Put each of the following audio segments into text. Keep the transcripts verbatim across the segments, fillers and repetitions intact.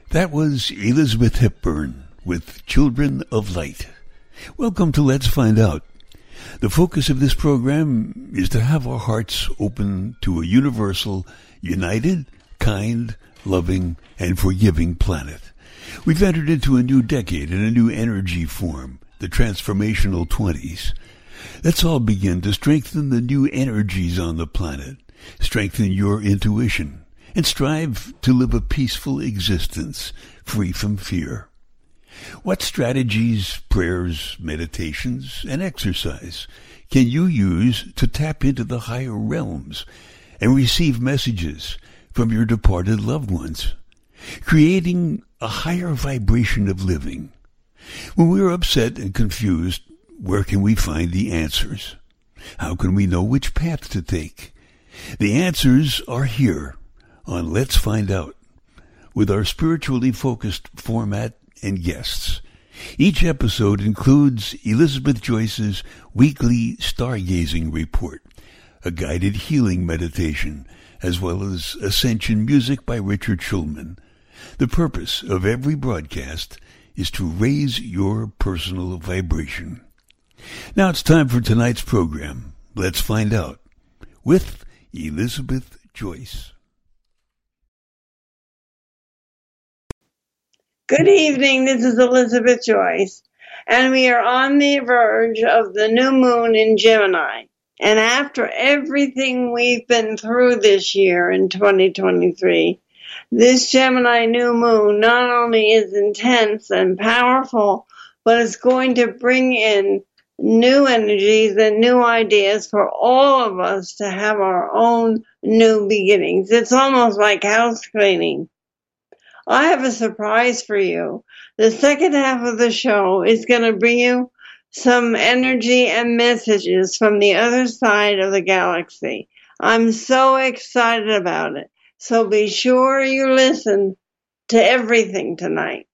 That was Elizabeth Hepburn with Children of Light. Welcome to Let's Find Out. The focus of this program is to have our hearts open to a universal, united, kind, loving, and forgiving planet. We've entered into a new decade and a new energy form, the transformational twenties. Let's all begin to strengthen the new energies on the planet, strengthen your intuition, and strive to live a peaceful existence, free from fear. What strategies, prayers, meditations, and exercise can you use to tap into the higher realms and receive messages from your departed loved ones, creating a higher vibration of living? When we're upset and confused, where can we find the answers? How can we know which path to take? The answers are here on Let's Find Out, with our spiritually focused format and guests. Each episode includes Elizabeth Joyce's weekly stargazing report, a guided healing meditation, as well as ascension music by Richard Schulman. The purpose of every broadcast is to raise your personal vibration. Now it's time for tonight's program, Let's Find Out, with Elizabeth Joyce. Good evening, this is Elizabeth Joyce, and we are on the verge of the new moon in Gemini. And after everything we've been through this year in twenty twenty-three, this Gemini new moon not only is intense and powerful, but it's going to bring in new energies and new ideas for all of us to have our own new beginnings. It's almost like house cleaning. I have a surprise for you. The second half of the show is going to bring you some energy and messages from the other side of the galaxy. I'm so excited about it. So be sure you listen to everything tonight.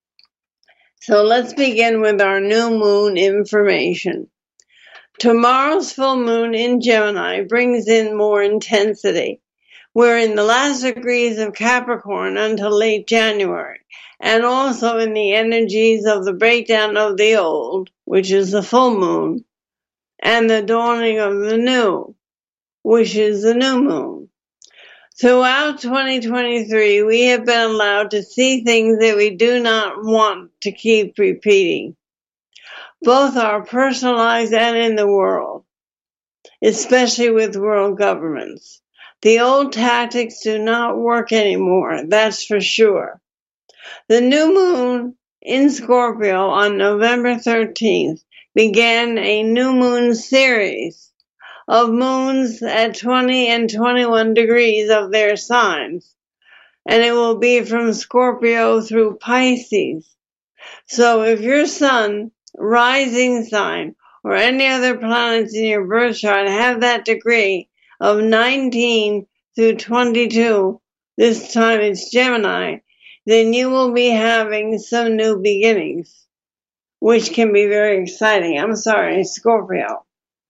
So let's begin with our new moon information. Tomorrow's full moon in Gemini brings in more intensity. We're in the last degrees of Capricorn until late January, and also in the energies of the breakdown of the old, which is the full moon, and the dawning of the new, which is the new moon. Throughout twenty twenty-three, we have been allowed to see things that we do not want to keep repeating. Both are personalized and in the world, especially with world governments. The old tactics do not work anymore, that's for sure. The new moon in Scorpio on November thirteenth began a new moon series of moons at twenty and twenty-one degrees of their signs, and it will be from Scorpio through Pisces. So if your sun, rising sign, or any other planets in your birth chart have that degree of nineteen through twenty-two, this time it's Gemini, then you will be having some new beginnings, which can be very exciting. I'm sorry, Scorpio.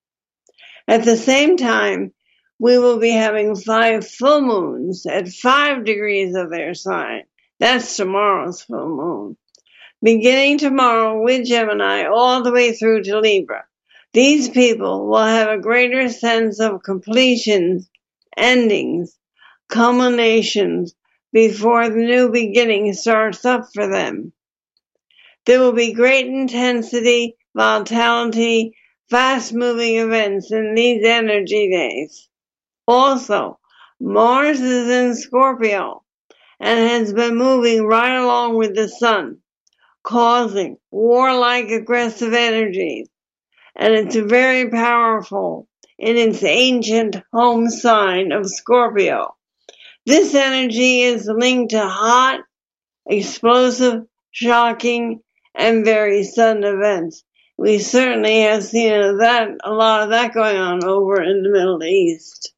At the same time, we will be having five full moons at five degrees of their sign. That's tomorrow's full moon. Beginning tomorrow with Gemini all the way through to Libra. These people will have a greater sense of completions, endings, culminations before the new beginning starts up for them. There will be great intensity, vitality, fast-moving events in these energy days. Also, Mars is in Scorpio and has been moving right along with the Sun, causing warlike aggressive energies. And it's very powerful in its ancient home sign of Scorpio. This energy is linked to hot, explosive, shocking, and very sudden events. We certainly have seen that a lot of that going on over in the Middle East.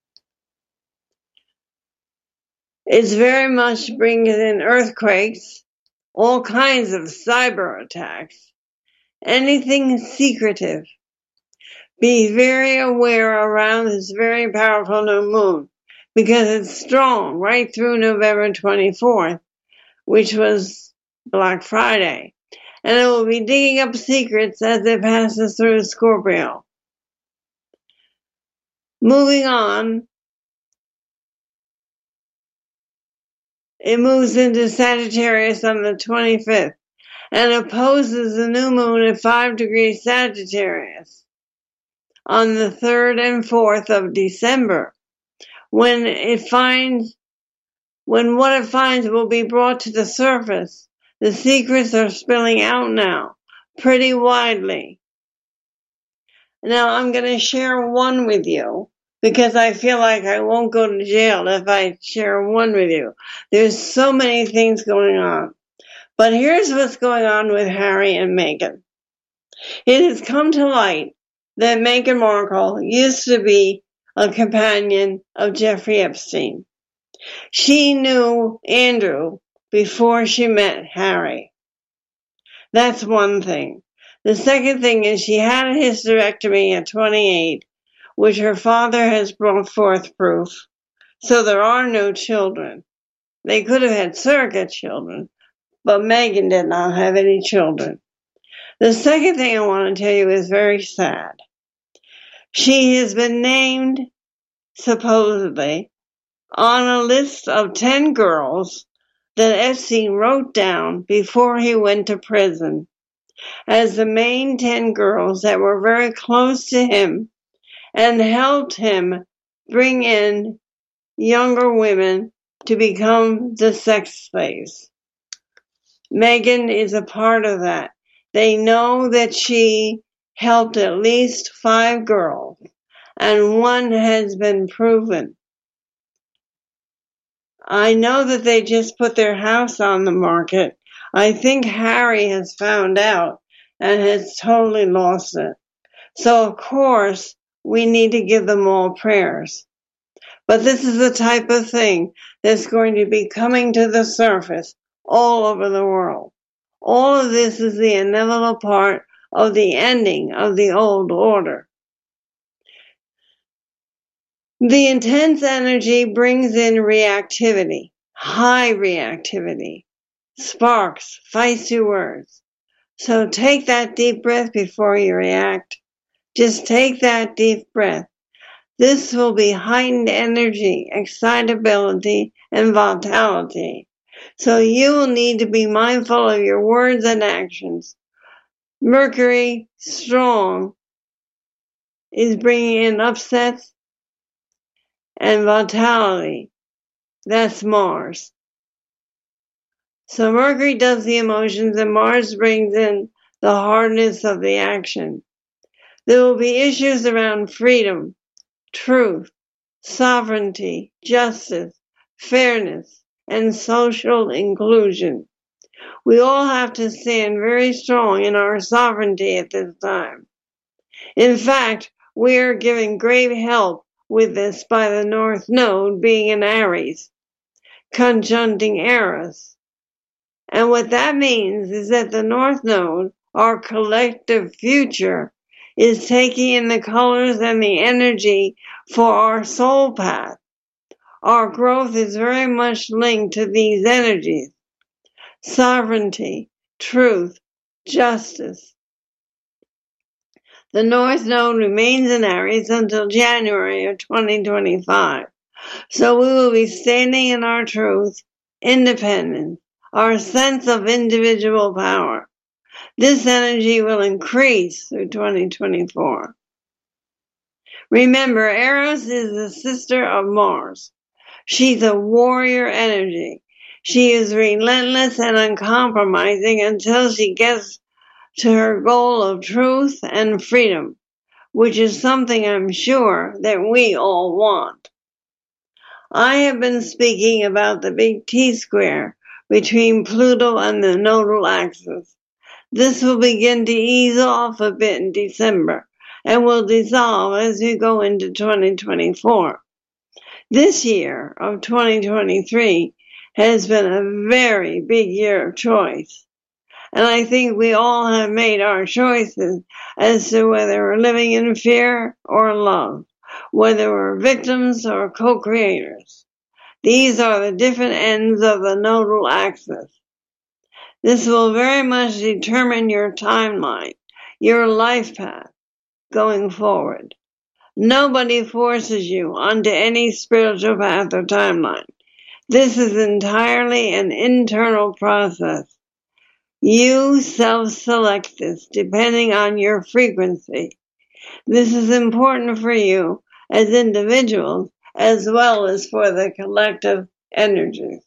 It's very much bringing in earthquakes, all kinds of cyber attacks, anything secretive. Be very aware around this very powerful new moon, because it's strong right through November twenty-fourth, which was Black Friday, and it will be digging up secrets as it passes through Scorpio. Moving on, it moves into Sagittarius on the twenty-fifth and opposes the new moon at five degrees Sagittarius on the third and fourth of December, when it finds when what it finds will be brought to the surface. The secrets are spilling out now, pretty widely. Now I'm going to share one with you, because I feel like I won't go to jail if I share one with you. There's so many things going on. But here's what's going on with Harry and Meghan. It has come to light that Meghan Markle used to be a companion of Jeffrey Epstein. She knew Andrew before she met Harry. That's one thing. The second thing is she had a hysterectomy at twenty-eight, which her father has brought forth proof. So there are no children. They could have had surrogate children, but Meghan did not have any children. The second thing I want to tell you is very sad. She has been named, supposedly, on a list of ten girls that Epstein wrote down before he went to prison as the main ten girls that were very close to him and helped him bring in younger women to become the sex slaves. Meghan is a part of that. They know that she helped at least five girls, and one has been proven. I know that they just put their house on the market. I think Harry has found out and has totally lost it. So, of course, we need to give them all prayers. But this is the type of thing that's going to be coming to the surface all over the world. All of this is the inevitable part of the ending of the old order. The intense energy brings in reactivity, high reactivity, sparks, feisty words. So take that deep breath before you react. Just take that deep breath. This will be heightened energy, excitability, and vitality. So you will need to be mindful of your words and actions. Mercury, strong, is bringing in upsets and vitality. That's Mars. So Mercury does the emotions and Mars brings in the hardness of the action. There will be issues around freedom, truth, sovereignty, justice, fairness, and social inclusion. We all have to stand very strong in our sovereignty at this time. In fact, we are giving great help with this by the North Node being in Aries, conjuncting Eris. And what that means is that the North Node, our collective future, is taking in the colors and the energy for our soul path. Our growth is very much linked to these energies. Sovereignty, truth, justice. The North Node remains in Aries until January of twenty twenty-five. So we will be standing in our truth, independence, our sense of individual power. This energy will increase through twenty twenty-four. Remember, Eris is the sister of Mars. She's a warrior energy. She is relentless and uncompromising until she gets to her goal of truth and freedom, which is something I'm sure that we all want. I have been speaking about the big T-square between Pluto and the nodal axis. This will begin to ease off a bit in December and will dissolve as we go into twenty twenty-four. This year of twenty twenty-three has been a very big year of choice. And I think we all have made our choices as to whether we're living in fear or love, whether we're victims or co-creators. These are the different ends of the nodal axis. This will very much determine your timeline, your life path going forward. Nobody forces you onto any spiritual path or timeline. This is entirely an internal process. You self-select this depending on your frequency. This is important for you as individuals as well as for the collective energies.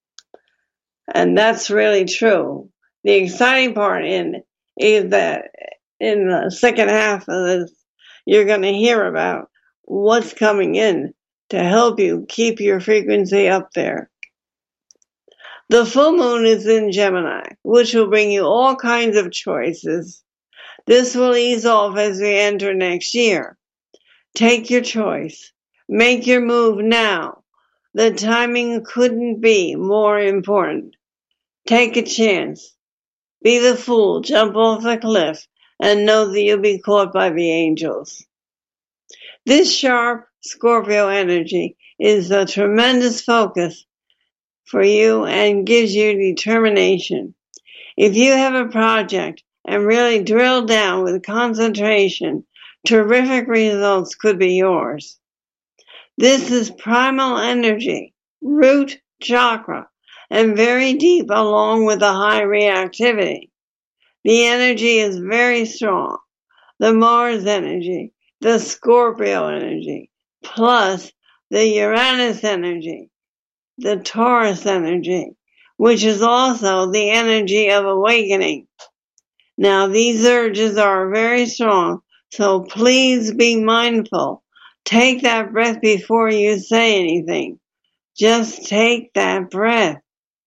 And that's really true. The exciting part in is that in the second half of this, you're going to hear about what's coming in to help you keep your frequency up there. The full moon is in Gemini, which will bring you all kinds of choices. This will ease off as we enter next year. Take your choice. Make your move now. The timing couldn't be more important. Take a chance. Be the fool, jump off the cliff, and know that you'll be caught by the angels. This sharp Scorpio energy is a tremendous focus for you and gives you determination. If you have a project and really drill down with concentration, terrific results could be yours. This is primal energy, root chakra, and very deep along with the high reactivity. The energy is very strong. The Mars energy, the Scorpio energy, plus the Uranus energy, the Taurus energy, which is also the energy of awakening. Now, these urges are very strong, so please be mindful. Take that breath before you say anything. Just take that breath.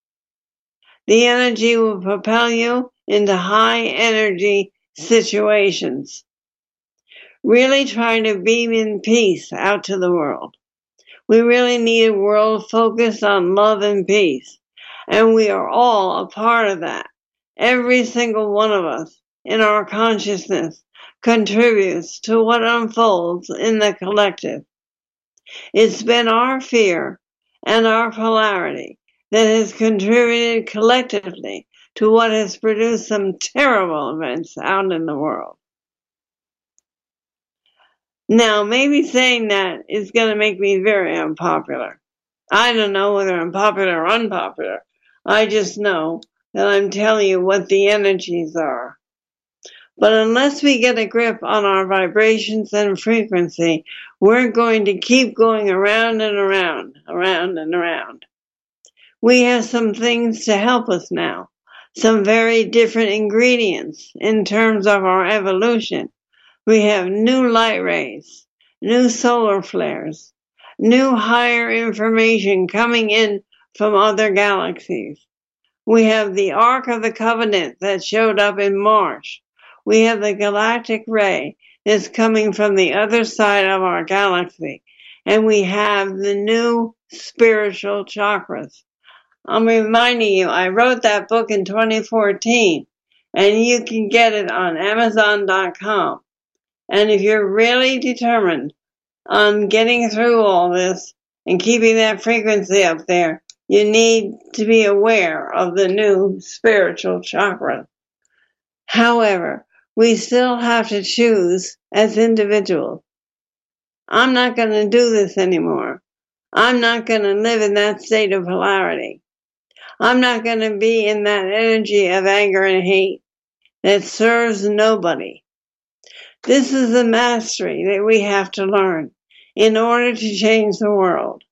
The energy will propel you into high energy situations. Really try to beam in peace out to the world. We really need a world focused on love and peace. And we are all a part of that. Every single one of us in our consciousness contributes to what unfolds in the collective. It's been our fear and our polarity that has contributed collectively to what has produced some terrible events out in the world. Now, maybe saying that is going to make me very unpopular. I don't know whether I'm popular or unpopular. I just know that I'm telling you what the energies are. But unless we get a grip on our vibrations and frequency, we're going to keep going around and around, around and around. We have some things to help us now, some very different ingredients in terms of our evolution. We have new light rays, new solar flares, new higher information coming in from other galaxies. We have the Ark of the Covenant that showed up in March. We have the galactic ray that's coming from the other side of our galaxy. And we have the new spiritual chakras. I'm reminding you, I wrote that book in twenty fourteen, and you can get it on Amazon dot com. And if you're really determined on getting through all this and keeping that frequency up there, you need to be aware of the new spiritual chakra. However, we still have to choose as individuals. I'm not going to do this anymore. I'm not going to live in that state of polarity. I'm not going to be in that energy of anger and hate that serves nobody. This is the mastery that we have to learn in order to change the world.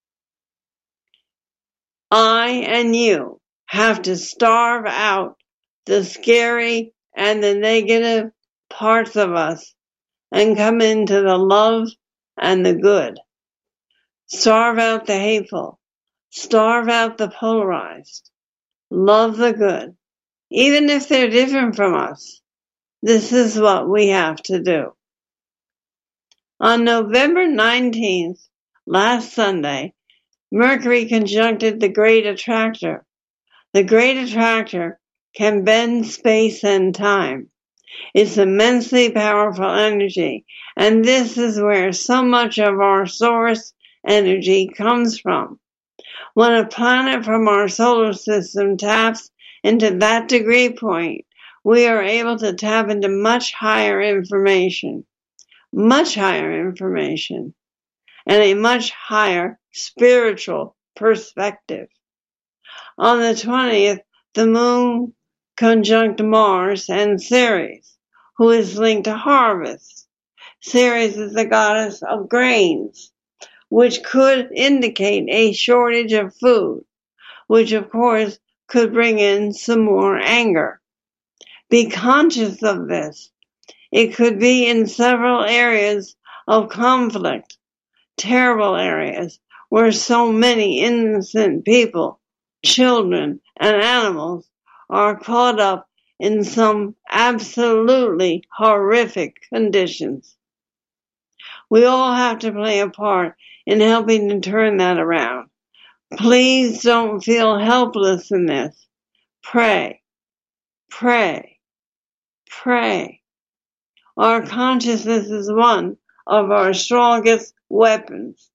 I and you have to starve out the scary and the negative parts of us and come into the love and the good. Starve out the hateful. Starve out the polarized. Love the good. Even if they're different from us. This is what we have to do. On November nineteenth, last Sunday, Mercury conjuncted the Great Attractor. The Great Attractor can bend space and time. It's immensely powerful energy, and this is where so much of our source energy comes from. When a planet from our solar system taps into that degree point, we are able to tap into much higher information, much higher information, and a much higher spiritual perspective. On the twentieth, the moon conjunct Mars and Ceres, who is linked to harvest. Ceres is the goddess of grains, which could indicate a shortage of food, which of course could bring in some more anger. Be conscious of this. It could be in several areas of conflict, terrible areas where so many innocent people, children, and animals are caught up in some absolutely horrific conditions. We all have to play a part in helping to turn that around. Please don't feel helpless in this. Pray, pray, pray. Our consciousness is one of our strongest weapons.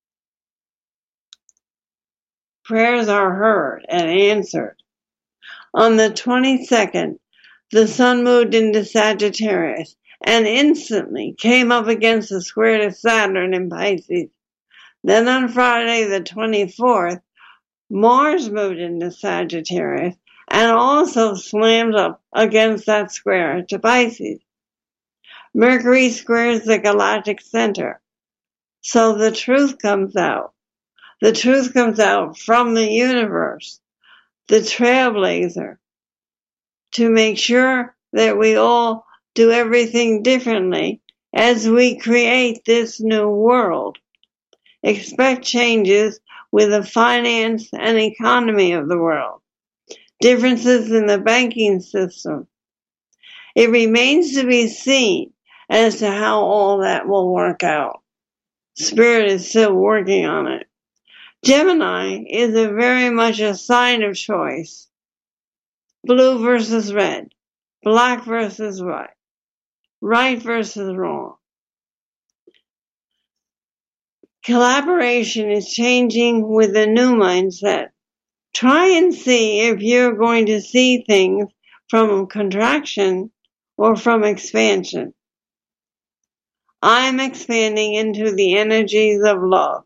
Prayers are heard and answered. On the twenty-second, the sun moved into Sagittarius and instantly came up against the square to Saturn in Pisces. Then on Friday the twenty-fourth, Mars moved into Sagittarius and also slammed up against that square to Pisces. Mercury squares the galactic center, so the truth comes out. The truth comes out from the universe, the trailblazer, to make sure that we all do everything differently as we create this new world. Expect changes with the finance and economy of the world, differences in the banking system. It remains to be seen as to how all that will work out. Spirit is still working on it. Gemini is a very much a sign of choice. Blue versus red, black versus white, right versus wrong. Collaboration is changing with a new mindset. Try and see if you're going to see things from contraction or from expansion. I'm expanding into the energies of love.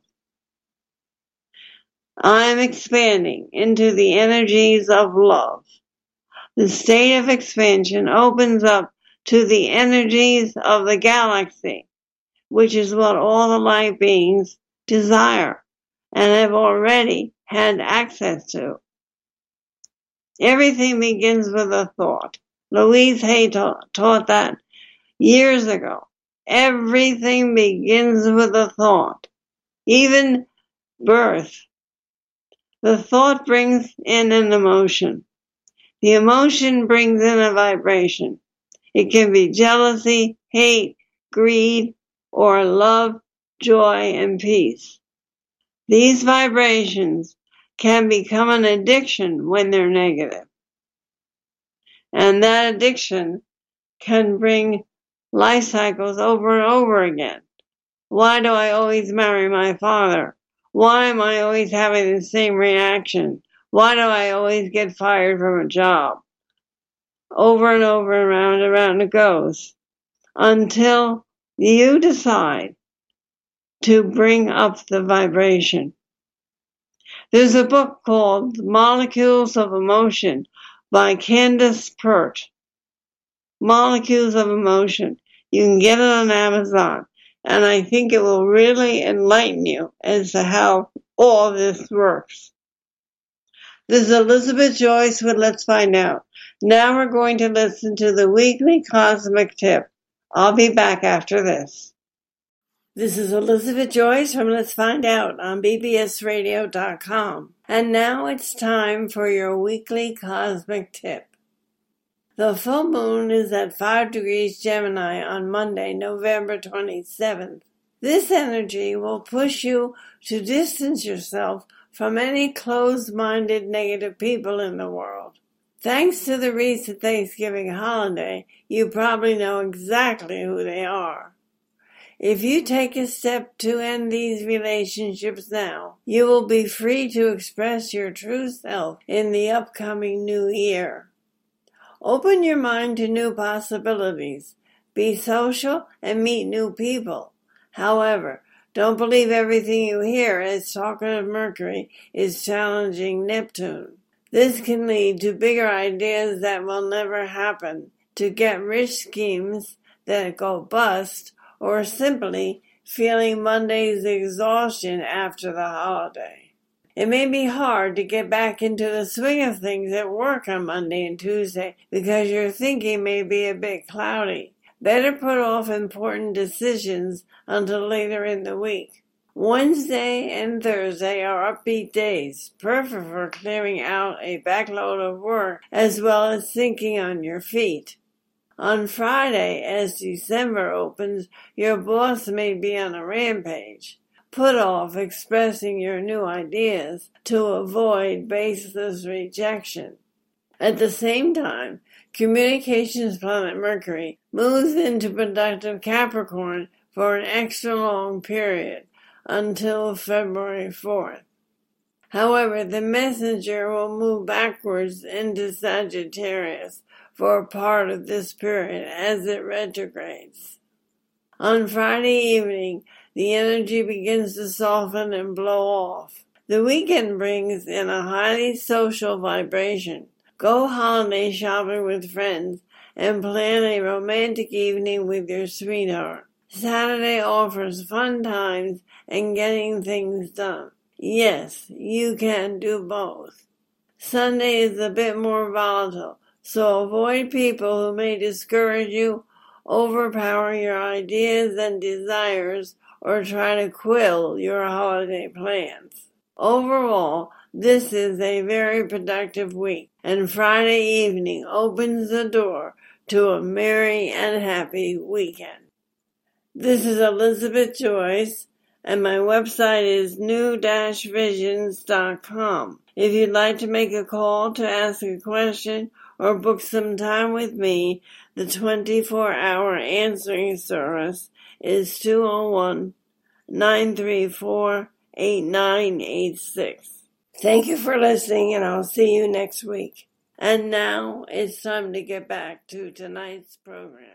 I'm expanding into the energies of love. The state of expansion opens up to the energies of the galaxy, which is what all the light beings desire and have already had access to. Everything begins with a thought. Louise Hay taught, taught that years ago. Everything begins with a thought. Even birth. The thought brings in an emotion. The emotion brings in a vibration. It can be jealousy, hate, greed, or love, joy, and peace. These vibrations can become an addiction when they're negative. And that addiction can bring life cycles over and over again. Why do I always marry my father? Why am I always having the same reaction? Why do I always get fired from a job? Over and over and round and round it goes. Until you decide to bring up the vibration. There's a book called Molecules of Emotion by Candace Pert. Molecules of Emotion. You can get it on Amazon. And I think it will really enlighten you as to how all this works. This is Elizabeth Joyce with Let's Find Out. Now we're going to listen to the weekly cosmic tip. I'll be back after this. This is Elizabeth Joyce from Let's Find Out on B B S radio dot com. And now it's time for your weekly cosmic tip. The full moon is at five degrees Gemini on Monday, November twenty-seventh. This energy will push you to distance yourself from any closed-minded negative people in the world. Thanks to the recent Thanksgiving holiday, you probably know exactly who they are. If you take a step to end these relationships now, you will be free to express your true self in the upcoming new year. Open your mind to new possibilities. Be social and meet new people. However, don't believe everything you hear, as talkative Mercury is challenging Neptune. This can lead to bigger ideas that will never happen, to get-rich schemes that go bust, or simply feeling Monday's exhaustion after the holiday. It may be hard to get back into the swing of things at work on Monday and Tuesday because your thinking may be a bit cloudy. Better put off important decisions until later in the week. Wednesday and Thursday are upbeat days, perfect for clearing out a backload of work as well as thinking on your feet. On Friday, as December opens, your boss may be on a rampage. Put off expressing your new ideas to avoid baseless rejection. At the same time, communications planet Mercury moves into productive Capricorn for an extra long period, until February fourth. However, the messenger will move backwards into Sagittarius for a part of this period as it retrogrades. On Friday evening, the energy begins to soften and blow off. The weekend brings in a highly social vibration. Go holiday shopping with friends and plan a romantic evening with your sweetheart. Saturday offers fun times and getting things done. Yes, you can do both. Sunday is a bit more volatile, so avoid people who may discourage you, overpower your ideas and desires, or try to quill your holiday plans. Overall, this is a very productive week, and Friday evening opens the door to a merry and happy weekend. This is Elizabeth Joyce, and my website is new dash visions dot com. If you'd like to make a call to ask a question or book some time with me, the twenty-four hour answering service is two oh one, nine three four, eight nine eight six. Thank you for listening, and I'll see you next week. And now it's time to get back to tonight's program.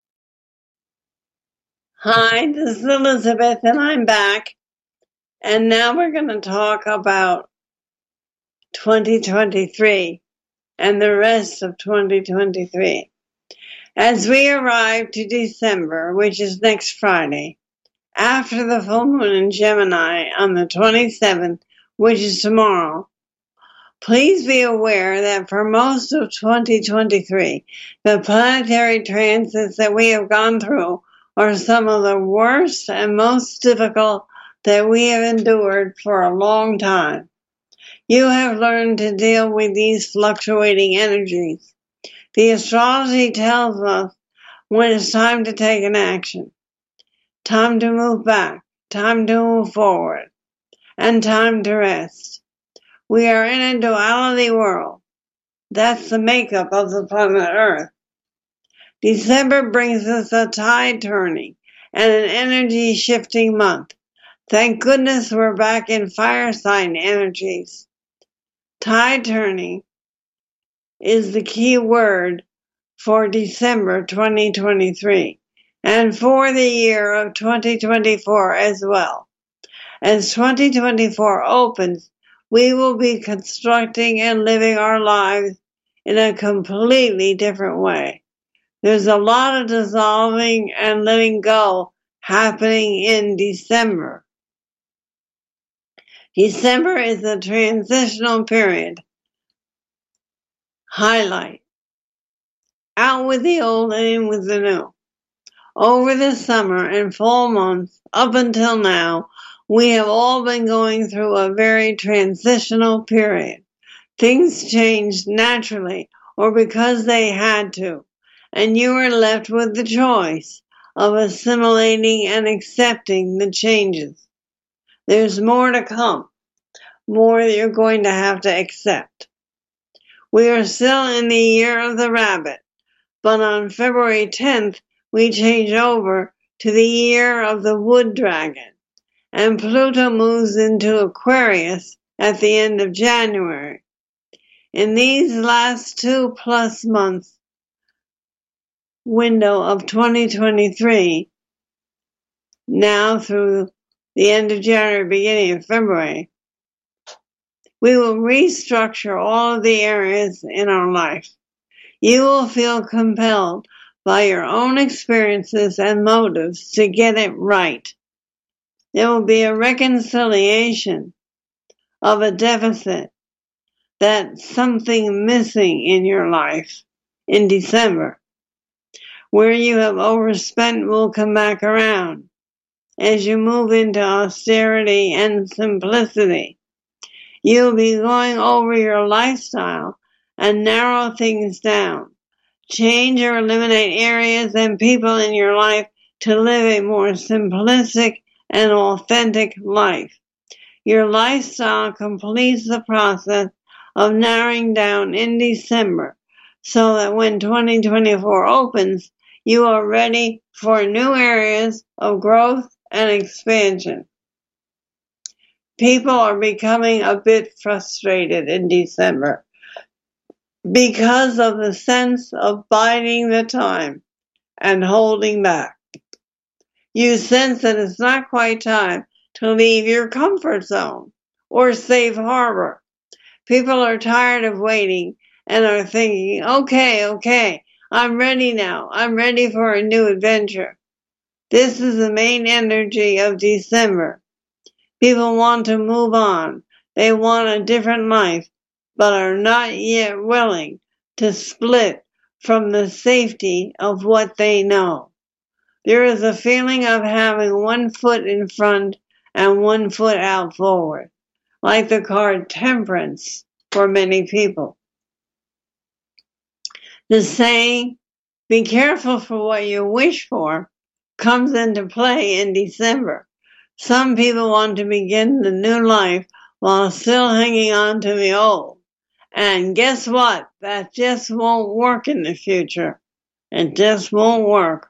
Hi, this is Elizabeth, and I'm back. And now we're going to talk about twenty twenty-three and the rest of twenty twenty-three. As we arrive to December, which is next Friday, after the full moon in Gemini on the twenty-seventh, which is tomorrow, please be aware that for most of twenty twenty-three, the planetary transits that we have gone through are some of the worst and most difficult that we have endured for a long time. You have learned to deal with these fluctuating energies. The astrology tells us when it's time to take an action, time to move back, time to move forward, and time to rest. We are in a duality world. That's the makeup of the planet Earth. December brings us a tide turning and an energy shifting month. Thank goodness we're back in fire sign energies. Tide turning is the key word for December twenty twenty-three and for the year of twenty twenty-four as well. As twenty twenty-four opens, we will be constructing and living our lives in a completely different way. There's a lot of dissolving and letting go happening in December. December is a transitional period. Highlight. Out with the old and in with the new. Over the summer and fall months, up until now, we have all been going through a very transitional period. Things changed naturally or because they had to, and you are left with the choice of assimilating and accepting the changes. There's more to come, more that you're going to have to accept. We are still in the year of the rabbit, but on February tenth, we change over to the year of the wood dragon, and Pluto moves into Aquarius at the end of January. In these last two plus months window of twenty twenty-three, now through the end of January, beginning of February, we will restructure all of the areas in our life. You will feel compelled by your own experiences and motives to get it right. There will be a reconciliation of a deficit, that something missing in your life in December. Where you have overspent will come back around as you move into austerity and simplicity. You'll be going over your lifestyle and narrow things down. Change or eliminate areas and people in your life to live a more simplistic and authentic life. Your lifestyle completes the process of narrowing down in December so that when twenty twenty-four opens, you are ready for new areas of growth and expansion. People are becoming a bit frustrated in December because of the sense of biding the time and holding back. You sense that it's not quite time to leave your comfort zone or safe harbor. People are tired of waiting and are thinking, okay, okay, I'm ready now. I'm ready for a new adventure. This is the main energy of December. People want to move on. They want a different life, but are not yet willing to split from the safety of what they know. There is a feeling of having one foot in front and one foot out forward, like the card Temperance for many people. The saying, be careful for what you wish for, comes into play in December. Some people want to begin the new life while still hanging on to the old. And guess what? That just won't work in the future. It just won't work.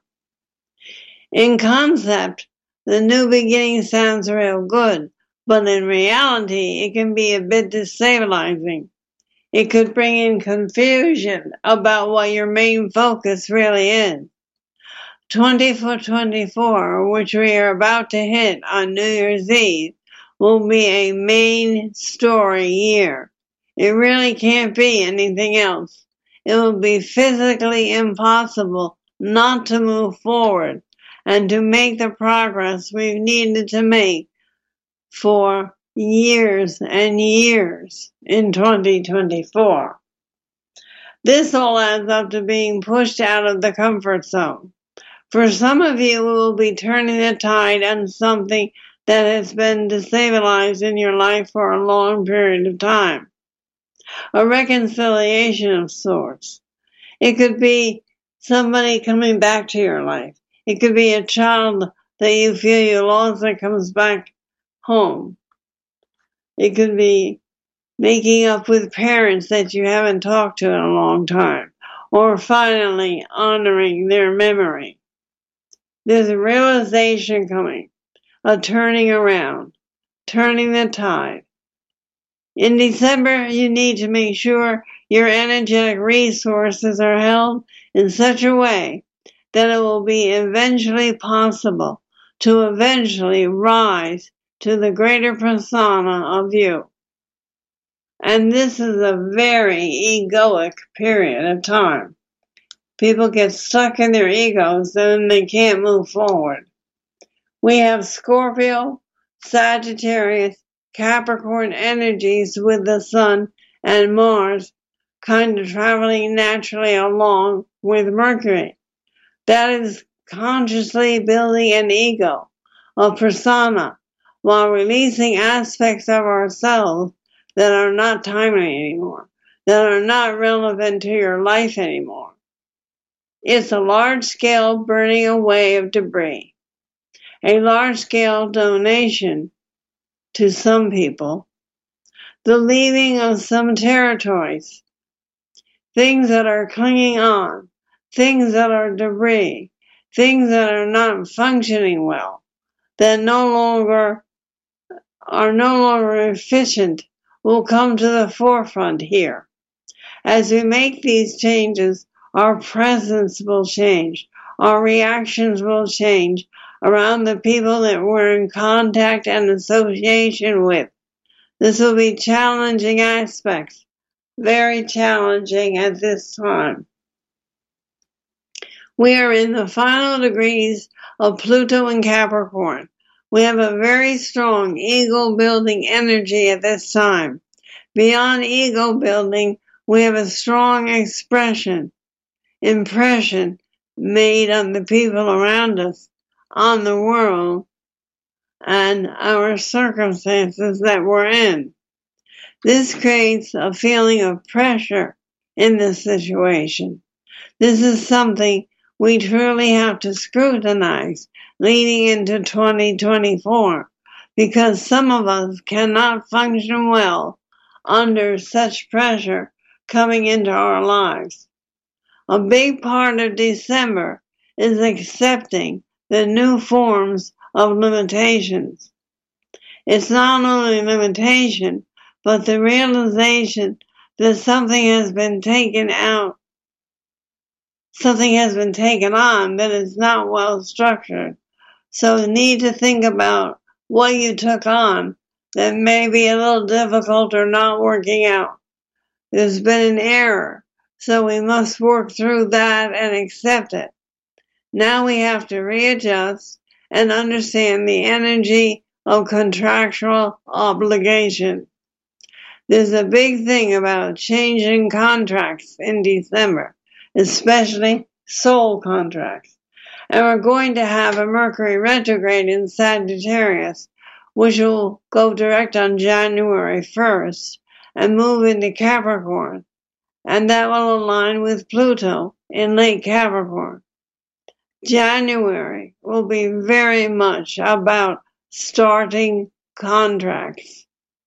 In concept, the new beginning sounds real good, but in reality, it can be a bit destabilizing. It could bring in confusion about what your main focus really is. twenty-four twenty-four, which we are about to hit on New Year's Eve, will be a main story year. It really can't be anything else. It will be physically impossible not to move forward and to make the progress we've needed to make for years and years in twenty twenty-four. This all adds up to being pushed out of the comfort zone. For some of you, it will be turning the tide on something that has been destabilized in your life for a long period of time. A reconciliation of sorts. It could be somebody coming back to your life. It could be a child that you feel you lost that comes back home. It could be making up with parents that you haven't talked to in a long time, or finally honoring their memory. There's a realization coming, a turning around, turning the tide. In December, you need to make sure your energetic resources are held in such a way that it will be eventually possible to eventually rise to the greater persona of you. And this is a very egoic period of time. People get stuck in their egos and they can't move forward. We have Scorpio, Sagittarius, Capricorn energies with the Sun and Mars kind of traveling naturally along with Mercury. That is consciously building an ego, a persona, while releasing aspects of ourselves that are not timely anymore, that are not relevant to your life anymore. It's a large-scale burning away of debris, a large-scale donation to some people, the leaving of some territories, things that are clinging on, things that are debris, things that are not functioning well, that no longer are no longer efficient, will come to the forefront here. As we make these changes, our presence will change, our reactions will change around the people that we're in contact and association with. This will be challenging aspects, very challenging at this time. We are in the final degrees of Pluto and Capricorn. We have a very strong ego-building energy at this time. Beyond ego-building, we have a strong expression, impression made on the people around us, on the world, and our circumstances that we're in. This creates a feeling of pressure in the situation. This is something we truly have to scrutinize leading into twenty twenty-four, because some of us cannot function well under such pressure coming into our lives. A big part of December is accepting the new forms of limitations. It's not only limitation, but the realization that something has been taken out, something has been taken on that is not well structured. So you need to think about what you took on that may be a little difficult or not working out. There's been an error, so we must work through that and accept it. Now we have to readjust and understand the energy of contractual obligation. There's a big thing about changing contracts in December, especially soul contracts. And we're going to have a Mercury retrograde in Sagittarius, which will go direct on January first and move into Capricorn. And that will align with Pluto in late Capricorn. January will be very much about starting contracts.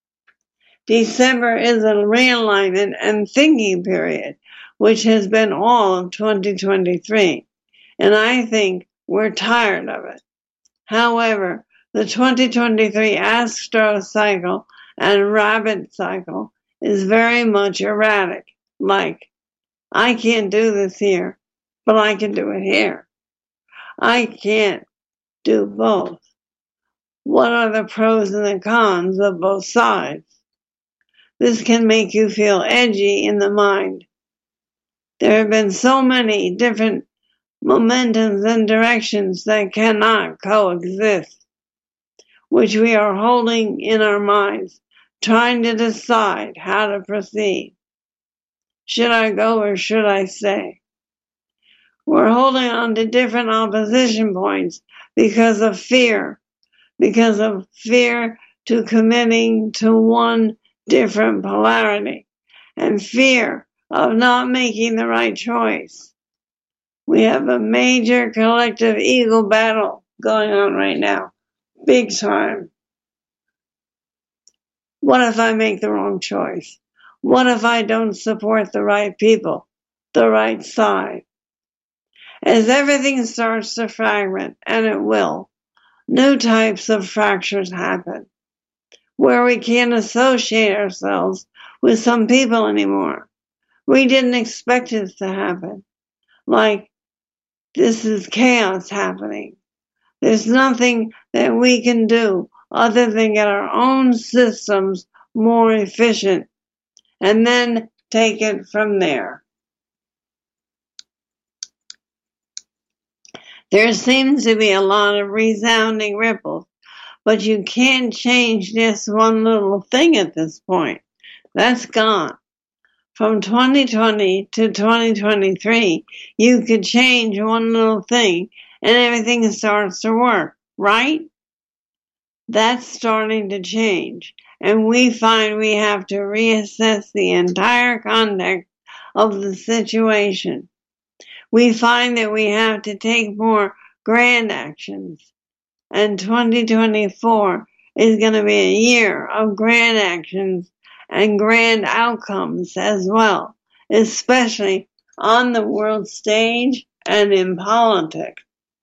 December is a realignment and thinking period, which has been all of twenty twenty-three. And I think we're tired of it. However, the twenty twenty-three astro cycle and rabbit cycle is very much erratic. Like, I can't do this here, but I can do it here. I can't do both. What are the pros and the cons of both sides? This can make you feel edgy in the mind. There have been so many different momentums and directions that cannot coexist, which we are holding in our minds, trying to decide how to proceed. Should I go or should I stay? We're holding on to different opposition points because of fear, because of fear to committing to one different polarity, and fear of not making the right choice. We have a major collective ego battle going on right now, big time. What if I make the wrong choice? What if I don't support the right people, the right side? As everything starts to fragment, and it will, new types of fractures happen, where we can't associate ourselves with some people anymore. We didn't expect this to happen. Like, this is chaos happening. There's nothing that we can do other than get our own systems more efficient, and then take it from there. There seems to be a lot of resounding ripples, but you can't change just one little thing at this point. That's gone. From twenty twenty to twenty twenty-three, you could change one little thing and everything starts to work, right? That's starting to change, and we find we have to reassess the entire context of the situation. We find that we have to take more grand actions, and twenty twenty-four is going to be a year of grand actions and grand outcomes as well, especially on the world stage and in politics.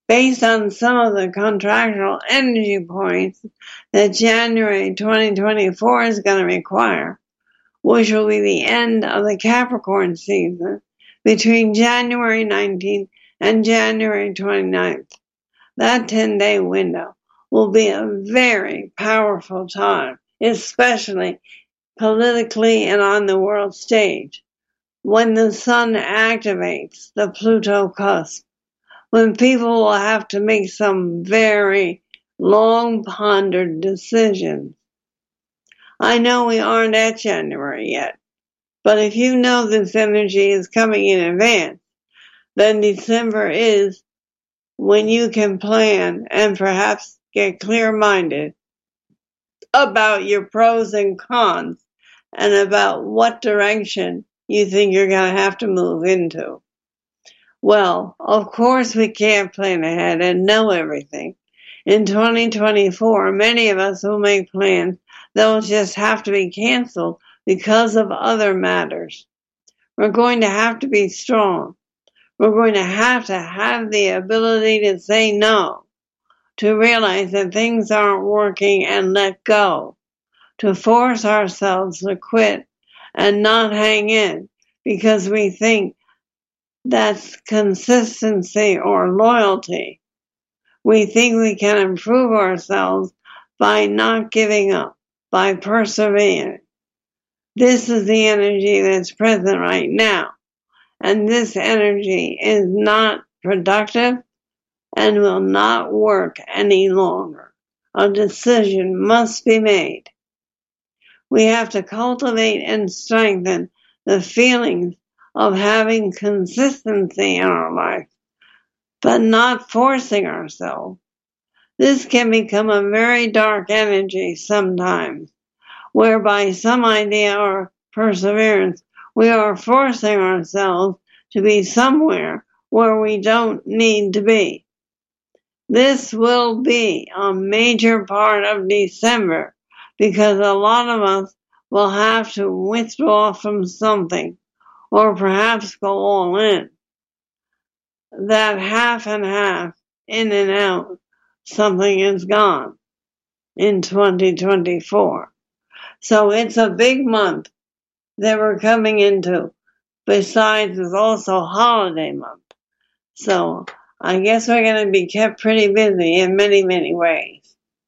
based on some of the contractual energy points that January twenty twenty-four is going to require, which will be the end of the Capricorn season between January nineteenth and January twenty-ninth. That ten-day window will be a very powerful time, especially politically and on the world stage, when the sun activates the Pluto cusp, when people will have to make some very long-pondered decisions. I know we aren't at January yet, but if you know this energy is coming in advance, then December is when you can plan and perhaps get clear-minded about your pros and cons and about what direction you think you're going to have to move into. Well, of course we can't plan ahead and know everything. In twenty twenty-four, many of us will make plans that will just have to be canceled because of other matters. We're going to have to be strong. We're going to have to have the ability to say no, to realize that things aren't working and let go, to force ourselves to quit and not hang in because we think that's consistency or loyalty. We think we can improve ourselves by not giving up, by persevering. This is the energy that's present right now. And this energy is not productive and will not work any longer. A decision must be made. We have to cultivate and strengthen the feelings of having consistency in our life, but not forcing ourselves. This can become a very dark energy sometimes, whereby some idea or perseverance we are forcing ourselves to be somewhere where we don't need to be. This will be a major part of December because a lot of us will have to withdraw from something or perhaps go all in. That half and half, in and out, something is gone in twenty twenty-four. So it's a big month that we're coming into. Besides, it's also holiday month. So I guess we're going to be kept pretty busy in many, many ways.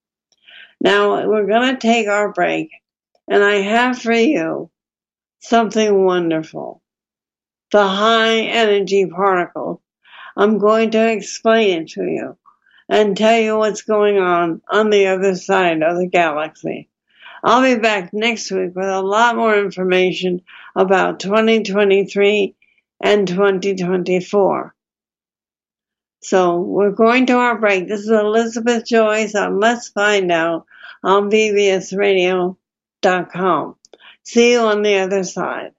Now, we're going to take our break, and I have for you something wonderful. The high energy particles. I'm going to explain it to you and tell you what's going on on the other side of the galaxy. I'll be back next week with a lot more information about twenty twenty-three and twenty twenty-four. So we're going to our break. This is Elizabeth Joyce on Let's Find Out on V B S radio dot com. See you on the other side.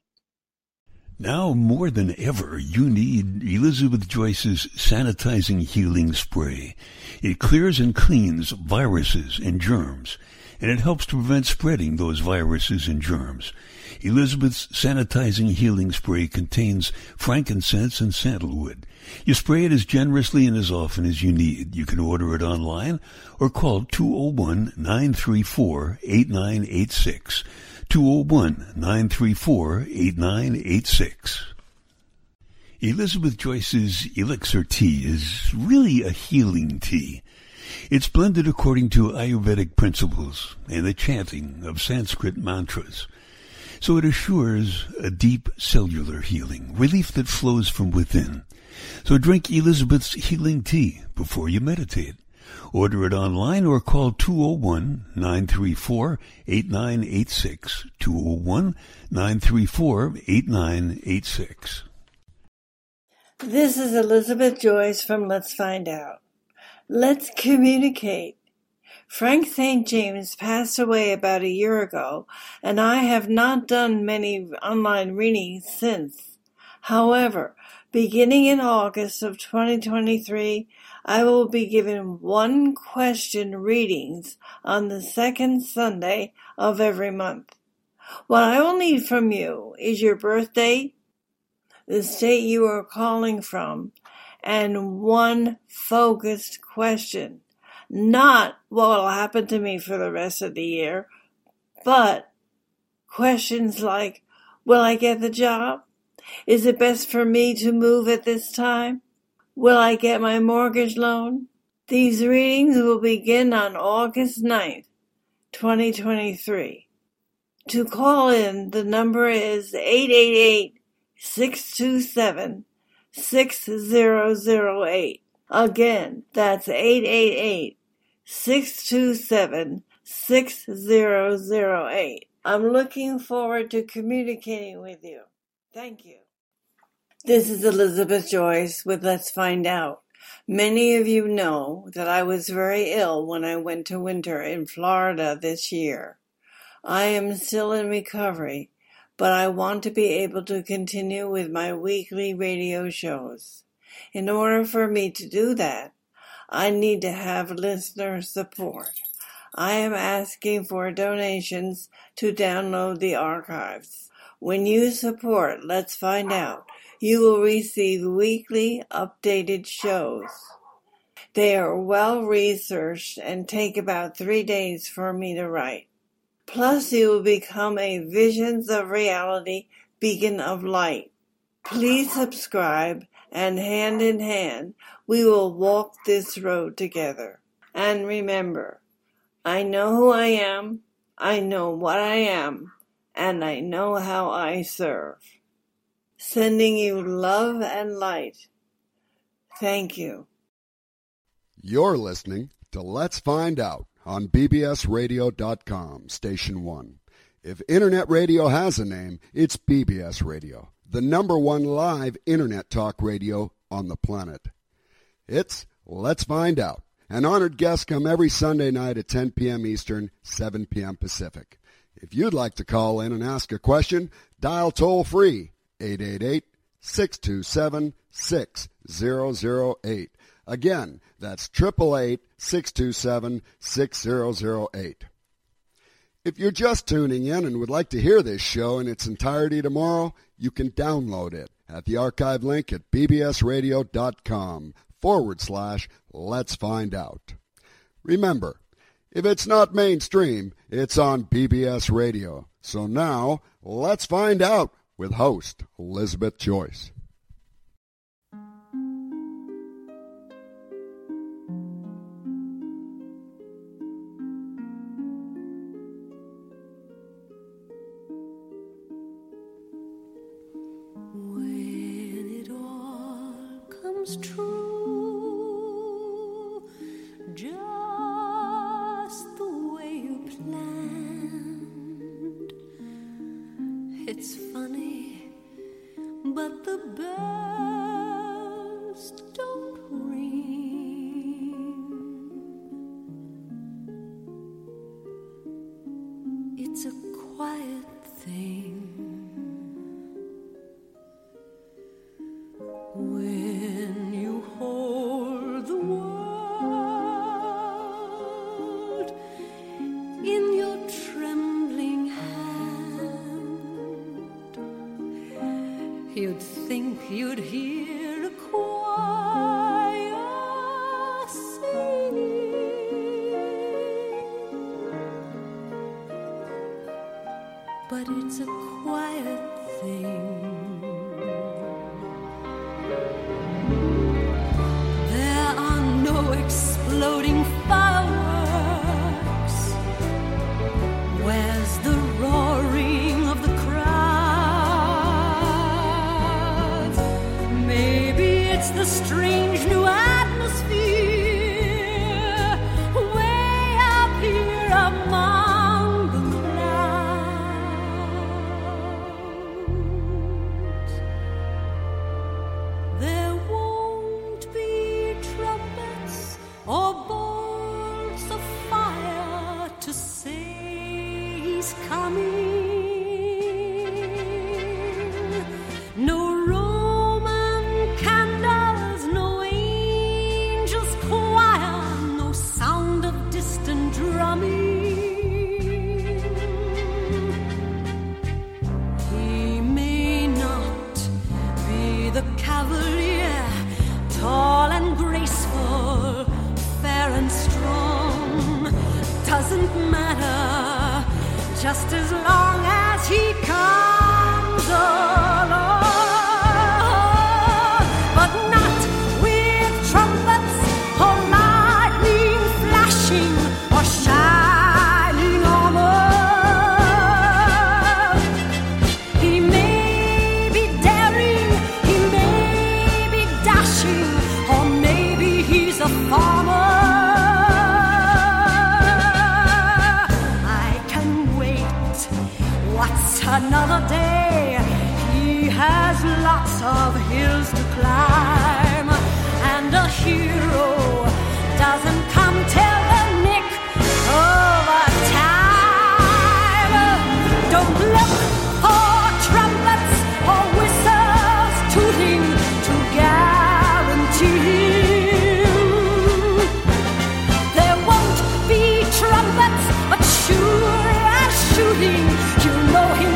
Now more than ever, you need Elizabeth Joyce's Sanitizing Healing Spray. It clears and cleans viruses and germs, and it helps to prevent spreading those viruses and germs. Elizabeth's Sanitizing Healing Spray contains frankincense and sandalwood. You spray it as generously and as often as you need. You can order it online or call two oh one, nine three four, eight nine eight six. two oh one, nine three four, eight nine eight six. Elizabeth Joyce's Elixir Tea is really a healing tea. It's blended according to Ayurvedic principles and the chanting of Sanskrit mantras. So it assures a deep cellular healing, relief that flows from within. So drink Elizabeth's healing tea before you meditate. Order it online or call two oh one, nine three four, eight nine eight six, two oh one, nine three four, eight nine eight six. This is Elizabeth Joyce from Let's Find Out. Let's communicate. Frank Saint James passed away about a year ago, and I have not done many online readings since. However, beginning in August of twenty twenty-three, I will be giving one question readings on the second Sunday of every month. What I will need from you is your birth date, the state you are calling from, and one focused question. Not what will happen to me for the rest of the year, but questions like, will I get the job? Is it best for me to move at this time? Will I get my mortgage loan? These readings will begin on August ninth, twenty twenty-three. To call in, the number is eight eight eight, six two seven, six zero zero eight. Again, that's eight eight eight, six two seven, six zero zero eight. I'm looking forward to communicating with you. Thank you. This is Elizabeth Joyce with Let's Find Out. Many of you know that I was very ill when I went to winter in Florida this year. I am still in recovery, but I want to be able to continue with my weekly radio shows. In order for me to do that, I need to have listener support. I am asking for donations to download the archives. When you support Let's Find Out, you will receive weekly updated shows. They are well researched and take about three days for me to write. Plus, you will become a Visions of Reality beacon of light. Please subscribe, and hand in hand, we will walk this road together. And remember, I know who I am, I know what I am, and I know how I serve. Sending you love and light. Thank you. You're listening to Let's Find Out on B B S radio dot com, Station one. If Internet radio has a name, it's B B S Radio, the number one live Internet talk radio on the planet. It's Let's Find Out. An honored guest come every Sunday night at ten p.m. Eastern, seven p.m. Pacific. If you'd like to call in and ask a question, dial toll-free eight eight eight, six two seven, six zero zero eight. Again, that's eight eight eight, six two seven, six zero zero eight. If you're just tuning in and would like to hear this show in its entirety tomorrow, you can download it at the archive link at bbsradio.com forward slash let's find out. Remember, if it's not mainstream, it's on B B S Radio. So now, let's find out with host Elizabeth Joyce. When it all comes true, just the way you planned, it's funny, but the bells don't ring. It's a quiet thing when you hold the world in your trembling hand. You'd think you'd hear a choir singing, but it's a quiet thing. There are no exploding fireworks. Where's the roaring of the crowds? Maybe it's the strange new atmosphere way up here among the clouds. There won't be trumpets or bolts of fire to say he's coming. No Roman candles, no angels' choir, no sound of distant drumming. He may not be the cavalier tall doesn't matter, just as long as he comes along. But not with trumpets or lightning flashing or shining armor. He may be daring, he may be dashing, or maybe he's a farmer. Another day, he has lots of hills to climb, and a hero doesn't come till the nick of a time. Don't look for trumpets or whistles tooting to guarantee him. There won't be trumpets, but sure as shooting, you know him.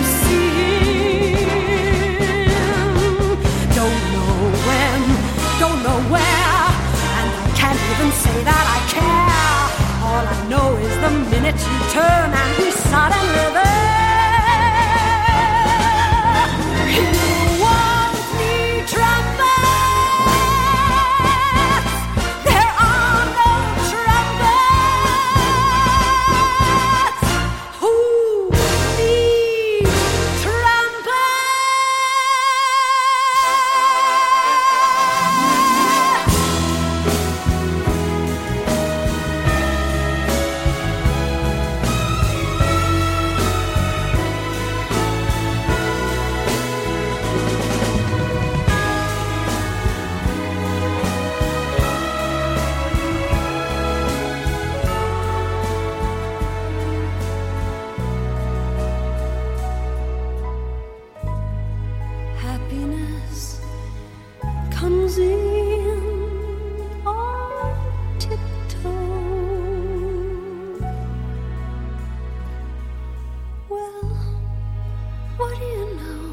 Say that I care. All I know is the minute you turn and we suddenly there. He won't need trumpets. There are no trumpets. Who needs trumpets? Happiness comes in on tiptoe. Well, what do you know?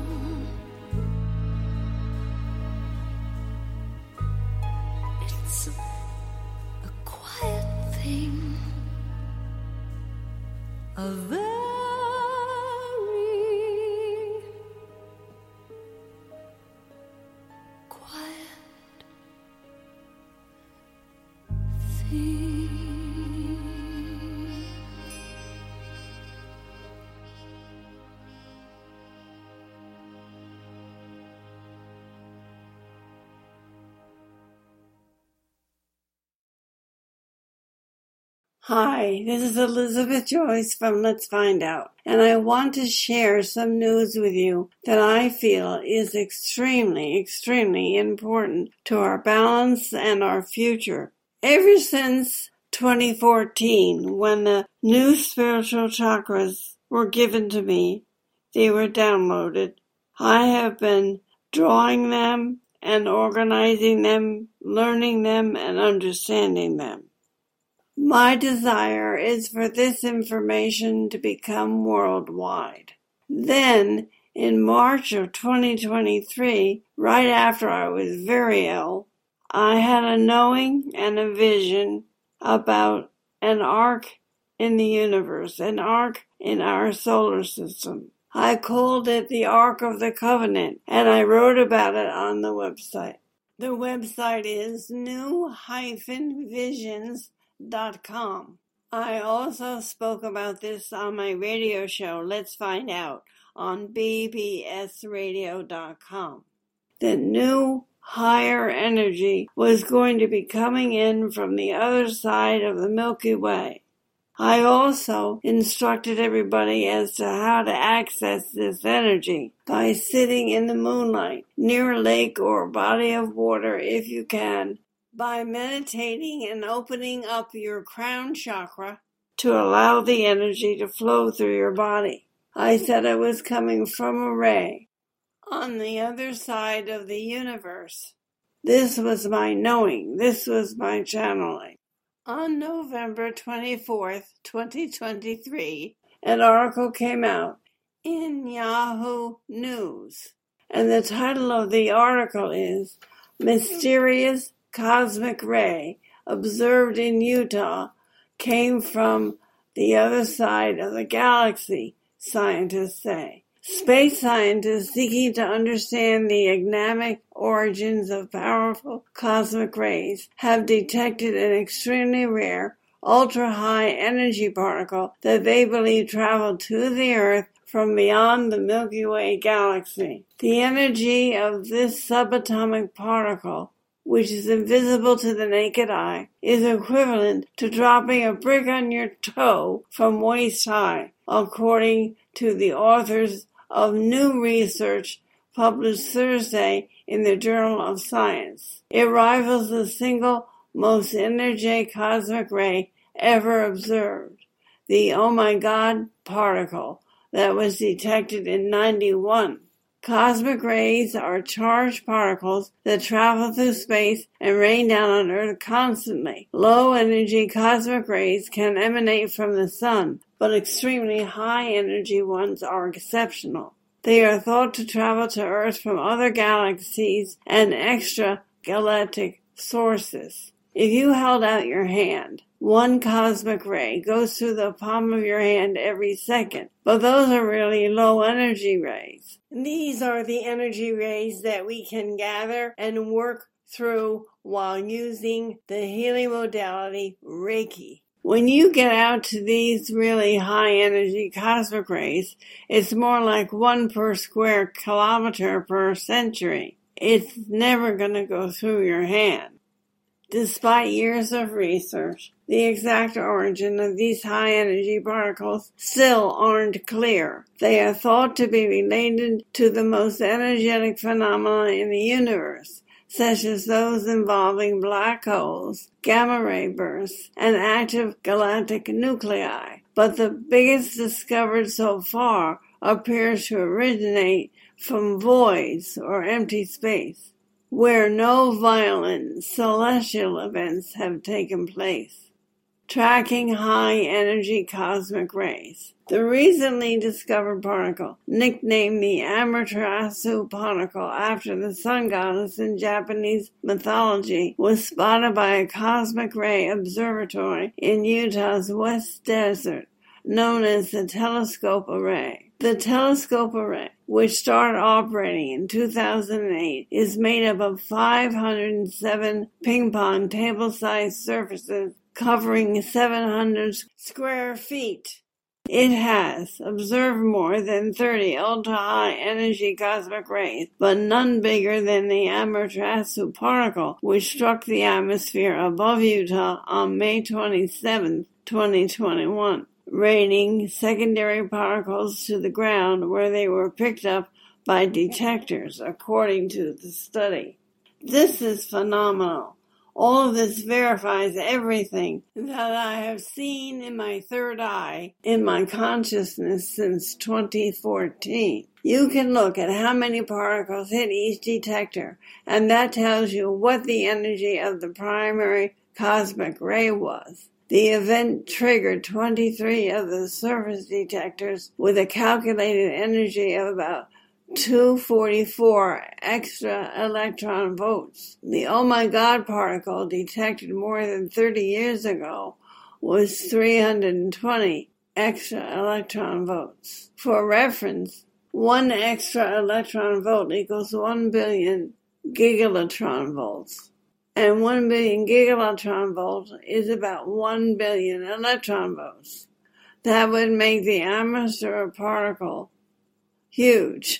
It's a quiet thing, a very Hi, this is Elizabeth Joyce from Let's Find Out, and I want to share some news with you that I feel is extremely, extremely important to our balance and our future. Ever since twenty fourteen, when the new spiritual chakras were given to me, they were downloaded, I have been drawing them and organizing them, learning them and understanding them. My desire is for this information to become worldwide. Then, in March of twenty twenty-three, right after I was very ill, I had a knowing and a vision about an arc in the universe, an arc in our solar system. I called it the Ark of the Covenant, and I wrote about it on the website. The website is new dash visions dot com. I also spoke about this on my radio show, Let's Find Out, on b b s radio dot com. The new higher energy was going to be coming in from the other side of the Milky Way. I also instructed everybody as to how to access this energy by sitting in the moonlight near a lake or a body of water if you can, by meditating and opening up your crown chakra to allow the energy to flow through your body. I said I was coming from a ray on the other side of the universe. This was my knowing. This was my channeling. On November twenty-fourth, twenty twenty-three, an article came out in Yahoo News, and the title of the article is Mysterious Cosmic Ray Observed in Utah Came from the other side of the galaxy, scientists say. Space scientists seeking to understand the enigmatic origins of powerful cosmic rays have detected an extremely rare, ultra-high energy particle that they believe traveled to the Earth from beyond the Milky Way galaxy. The energy of this subatomic particle, which is invisible to the naked eye, is equivalent to dropping a brick on your toe from waist high, according to the authors of new research published Thursday in the Journal of Science. It rivals the single most energetic cosmic ray ever observed, the Oh My God particle that was detected in ninety-one. Cosmic rays are charged particles that travel through space and rain down on Earth constantly. Low-energy cosmic rays can emanate from the sun, but extremely high-energy ones are exceptional. They are thought to travel to Earth from other galaxies and extragalactic sources. If you held out your hand, one cosmic ray goes through the palm of your hand every second, but those are really low-energy rays. These are the energy rays that we can gather and work through while using the healing modality Reiki. When you get out to these really high-energy cosmic rays, it's more like one per square kilometer per century. It's never going to go through your hand. Despite years of research, the exact origin of these high-energy particles still aren't clear. They are thought to be related to the most energetic phenomena in the universe, such as those involving black holes, gamma-ray bursts, and active galactic nuclei. But the biggest discovered so far appears to originate from voids or empty space, where no violent celestial events have taken place. Tracking high-energy cosmic rays. The recently discovered particle, nicknamed the Amaterasu particle after the sun goddess in Japanese mythology, was spotted by a cosmic ray observatory in Utah's West Desert, known as the Telescope Array. The Telescope Array, which started operating in two thousand eight, is made up of five hundred seven ping-pong table-sized surfaces covering seven hundred square feet. It has observed more than thirty ultra-high energy cosmic rays, but none bigger than the Amaterasu particle, which struck the atmosphere above Utah on May twenty-seventh, twenty twenty-one, raining secondary particles to the ground where they were picked up by detectors, according to the study. This is phenomenal. All of this verifies everything that I have seen in my third eye in my consciousness since twenty fourteen. You can look at how many particles hit each detector, and that tells you what the energy of the primary cosmic ray was. The event triggered twenty-three of the surface detectors with a calculated energy of about two hundred forty-four extra electron volts. The Oh My God particle detected more than thirty years ago was three hundred twenty extra electron volts. For reference, one extra electron volt equals one billion gigaelectron volts, and one billion gigaelectron volts is about one billion electron volts. That would make the Amaterasu particle huge.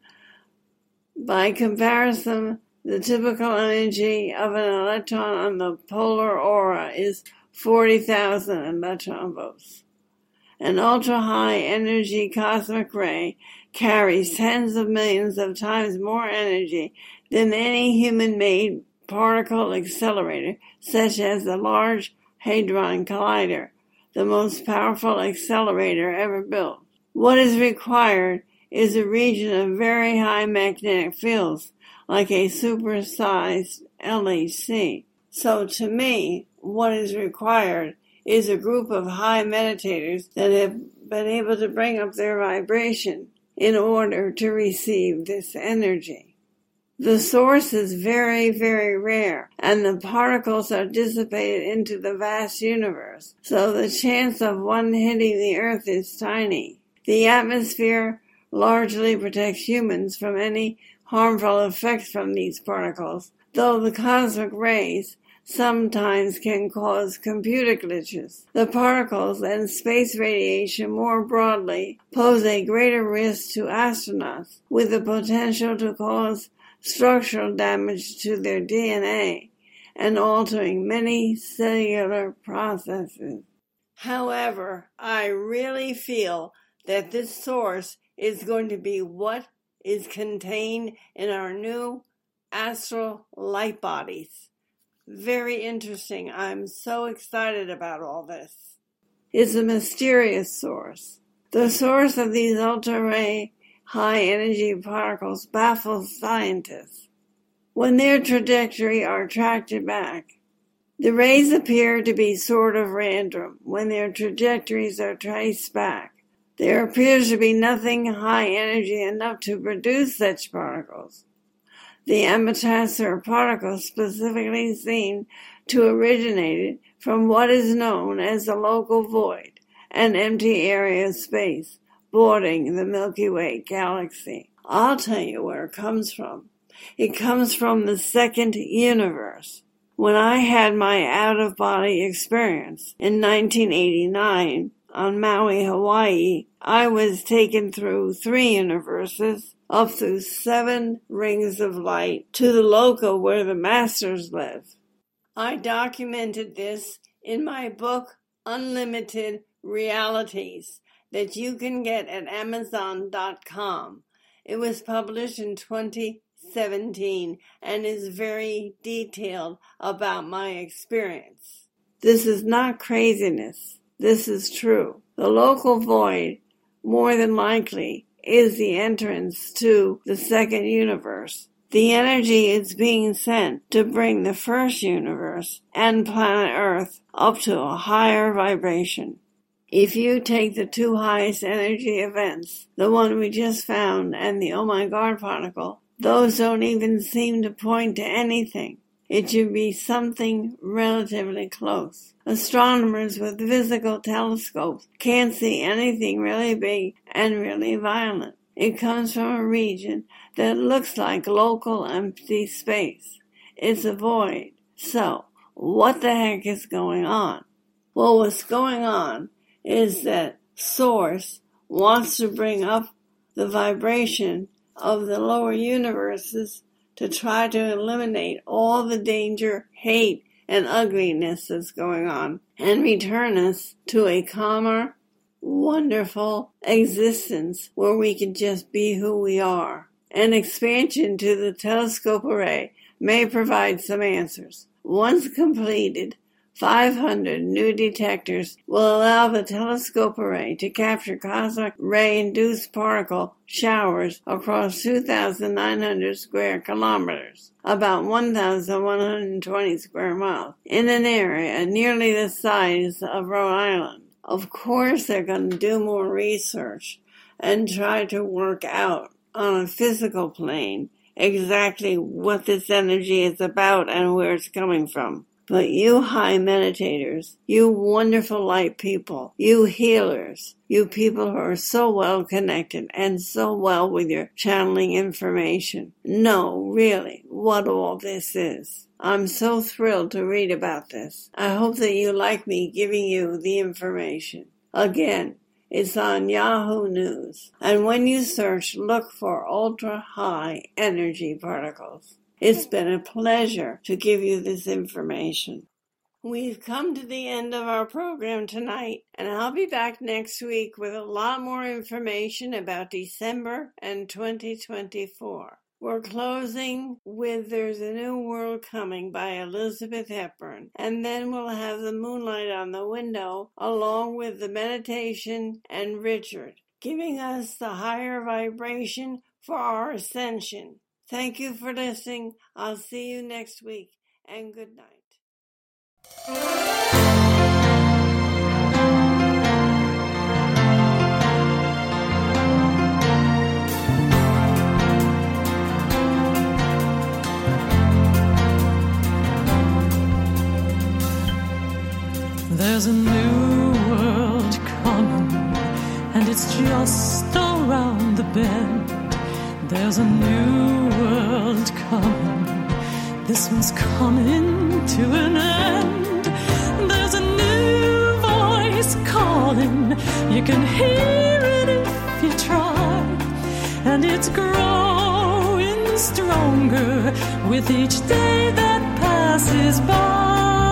By comparison, the typical energy of an electron on the polar aura is forty thousand electron volts. An ultra-high energy cosmic ray carries tens of millions of times more energy than any human-made particle accelerator, such as the Large Hadron Collider, the most powerful accelerator ever built. What is required is a region of very high magnetic fields, like a supersized L H C. So to me, what is required is a group of high meditators that have been able to bring up their vibration in order to receive this energy. The source is very, very rare, and the particles are dissipated into the vast universe, so the chance of one hitting the Earth is tiny. The atmosphere largely protects humans from any harmful effects from these particles, though the cosmic rays sometimes can cause computer glitches. The particles and space radiation more broadly pose a greater risk to astronauts, with the potential to cause structural damage to their D N A and altering many cellular processes. However, I really feel that this source is going to be what is contained in our new astral light bodies. Very interesting. I'm so excited about all this. It's a mysterious source. The source of these ultra-ray high-energy particles baffles scientists. When their trajectory are attracted back, the rays appear to be sort of random when their trajectories are traced back. There appears to be nothing high energy enough to produce such particles. The Amaterasu particles specifically seem to originate from what is known as the local void, an empty area of space bordering the Milky Way galaxy. I'll tell you where it comes from. It comes from the second universe. When I had my out-of-body experience in nineteen eighty-nine on Maui, Hawaii, I was taken through three universes, up through seven rings of light, to the local where the masters live. I documented this in my book, Unlimited Realities, that you can get at amazon dot com. It was published in twenty seventeen and is very detailed about my experience. This is not craziness. This is true. The local void, more than likely, is the entrance to the second universe. The energy is being sent to bring the first universe and planet Earth up to a higher vibration. If you take the two highest energy events, the one we just found and the Oh My God particle, those don't even seem to point to anything. It should be something relatively close. Astronomers with physical telescopes can't see anything really big and really violent. It comes from a region that looks like local empty space. It's a void. So, what the heck is going on? Well, what's going on is that Source wants to bring up the vibration of the lower universes to try to eliminate all the danger, hate, and ugliness that's going on and return us to a calmer, wonderful existence where we can just be who we are. An expansion to the telescope array may provide some answers. Once completed, five hundred new detectors will allow the telescope array to capture cosmic ray-induced particle showers across two thousand nine hundred square kilometers, about one thousand one hundred twenty square miles, in an area nearly the size of Rhode Island. Of course, they're going to do more research and try to work out on a physical plane exactly what this energy is about and where it's coming from. But you high meditators, you wonderful light people, you healers, you people who are so well connected and so well with your channeling information, know really what all this is. I'm so thrilled to read about this. I hope that you like me giving you the information. Again, it's on Yahoo News. And when you search, look for ultra-high energy particles. It's been a pleasure to give you this information. We've come to the end of our program tonight, and I'll be back next week with a lot more information about December and twenty twenty-four. We're closing with There's a New World Coming by Elizabeth Hepburn, and then we'll have The Moonlight on the Window along with the meditation and Richard, giving us the higher vibration for our ascension. Thank you for listening. I'll see you next week, and good night. There's a new world coming, and it's just around the bend. There's a new world coming, this one's coming to an end. There's a new voice calling, you can hear it if you try, and it's growing stronger with each day that passes by.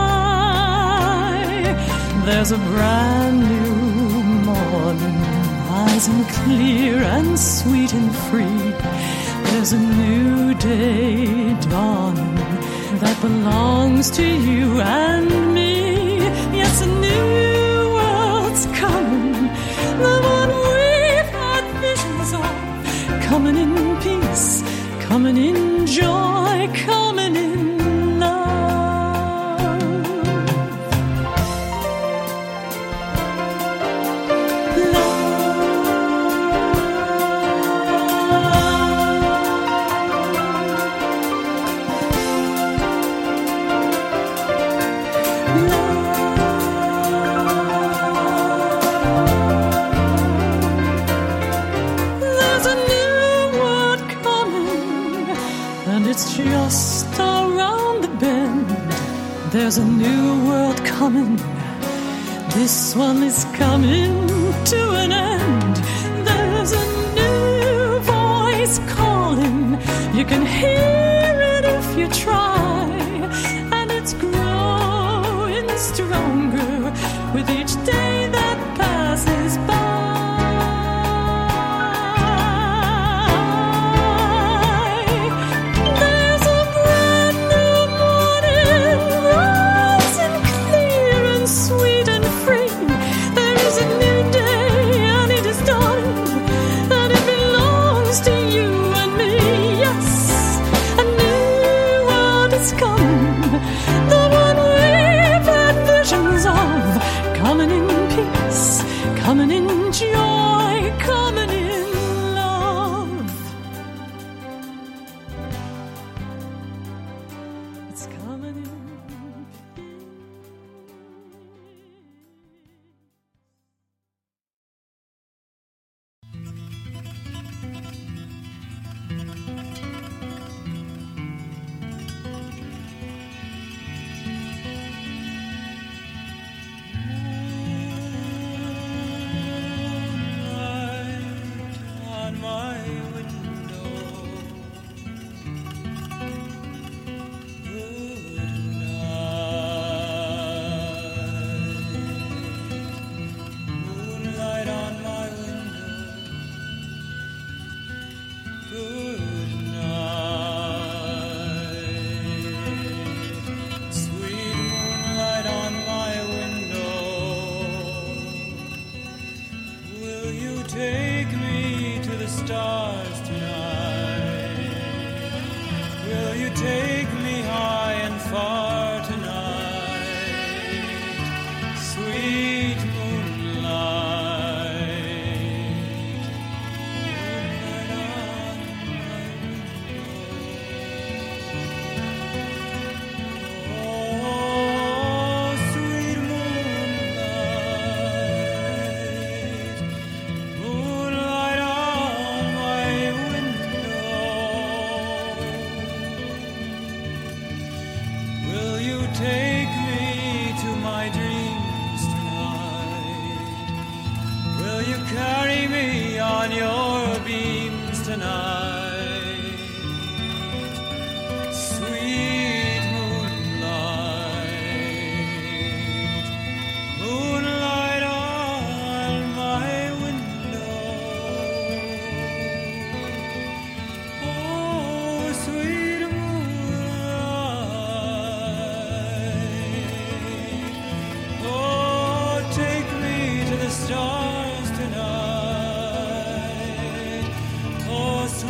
There's a brand new morning, rising clear and sweet and free. There's a new day dawning that belongs to you and me. Yes, a new world's coming, the one we've had visions of, coming in peace, coming in joy, coming in love. Just around the bend, there's a new world coming, this one is coming to an end. There's a new voice calling, you can hear it if you try, and it's growing stronger with each day that passes by. Coming in joy, coming in love. It's coming in peace. Stars tonight, oh,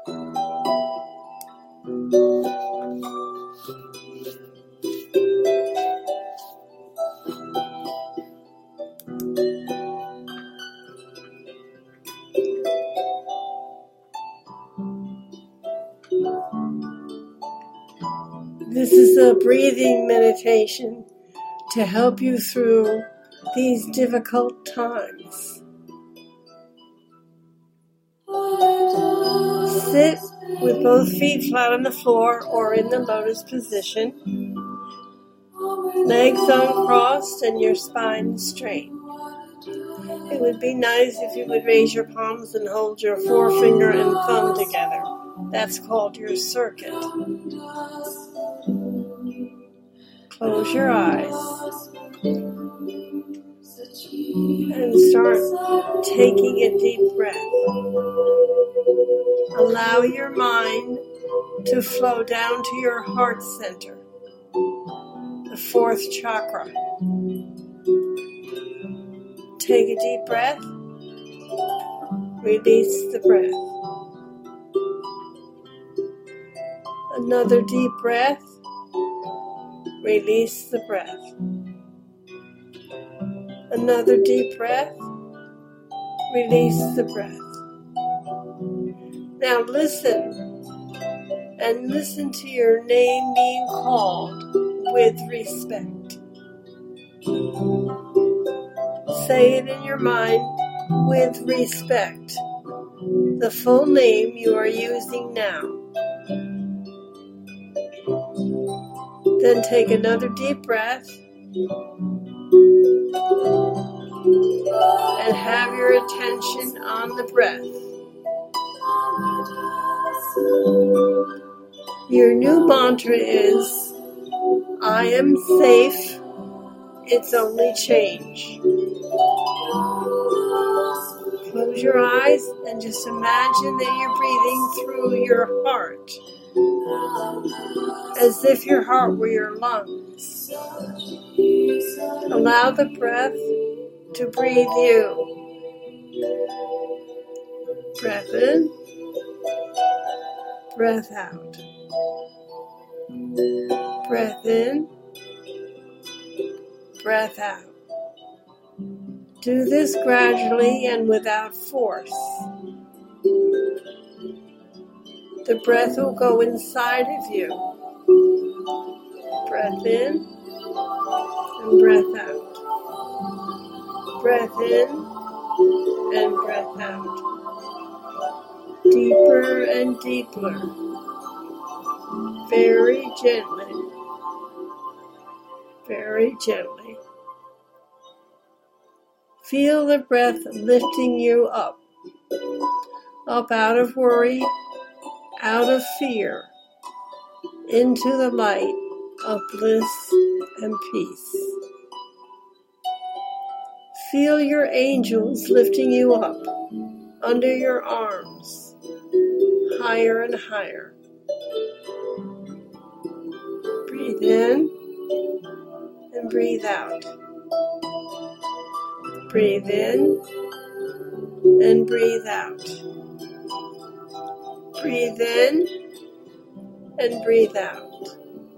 This is a breathing meditation to help you through these difficult times. Sit with both feet flat on the floor or in the lotus position, legs uncrossed and your spine straight. It would be nice if you would raise your palms and hold your forefinger and thumb together. That's called your circuit. Close your eyes and start taking a deep breath. Allow your mind to flow down to your heart center, the fourth chakra. Take a deep breath. Release the breath. Another deep breath. Release the breath. Another deep breath. Release the breath. Now listen, and listen to your name being called with respect. Say it in your mind with respect, the full name you are using now. Then take another deep breath and have your attention on the breath. Your new mantra is, I am safe, it's only change. Close your eyes and just imagine that you're breathing through your heart, as if your heart were your lungs. Allow the breath to breathe you. Breath in, breath out. Breath in, breath out. Do this gradually and without force. The breath will go inside of you. Breath in and breath out. Breath in and breath out. Deeper and deeper. Very gently. Very gently. Feel the breath lifting you up. Up out of worry, out of fear, into the light of bliss and peace. Feel your angels lifting you up under your arms, higher and higher. Breathe in and breathe out. Breathe in and breathe out. Breathe in and breathe out.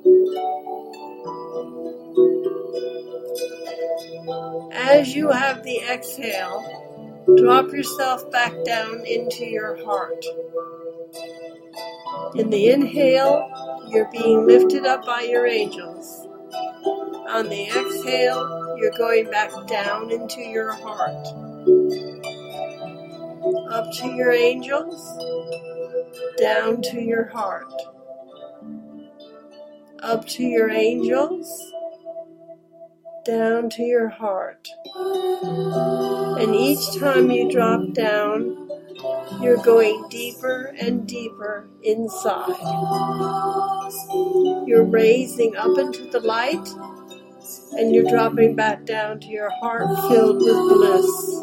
As you have the exhale, drop yourself back down into your heart. In the inhale, you're being lifted up by your angels. On the exhale, you're going back down into your heart. Up to your angels, down to your heart. Up to your angels, down to your heart. And each time you drop down, you're going deeper and deeper inside. You're raising up into the light, and you're dropping back down to your heart filled with bliss.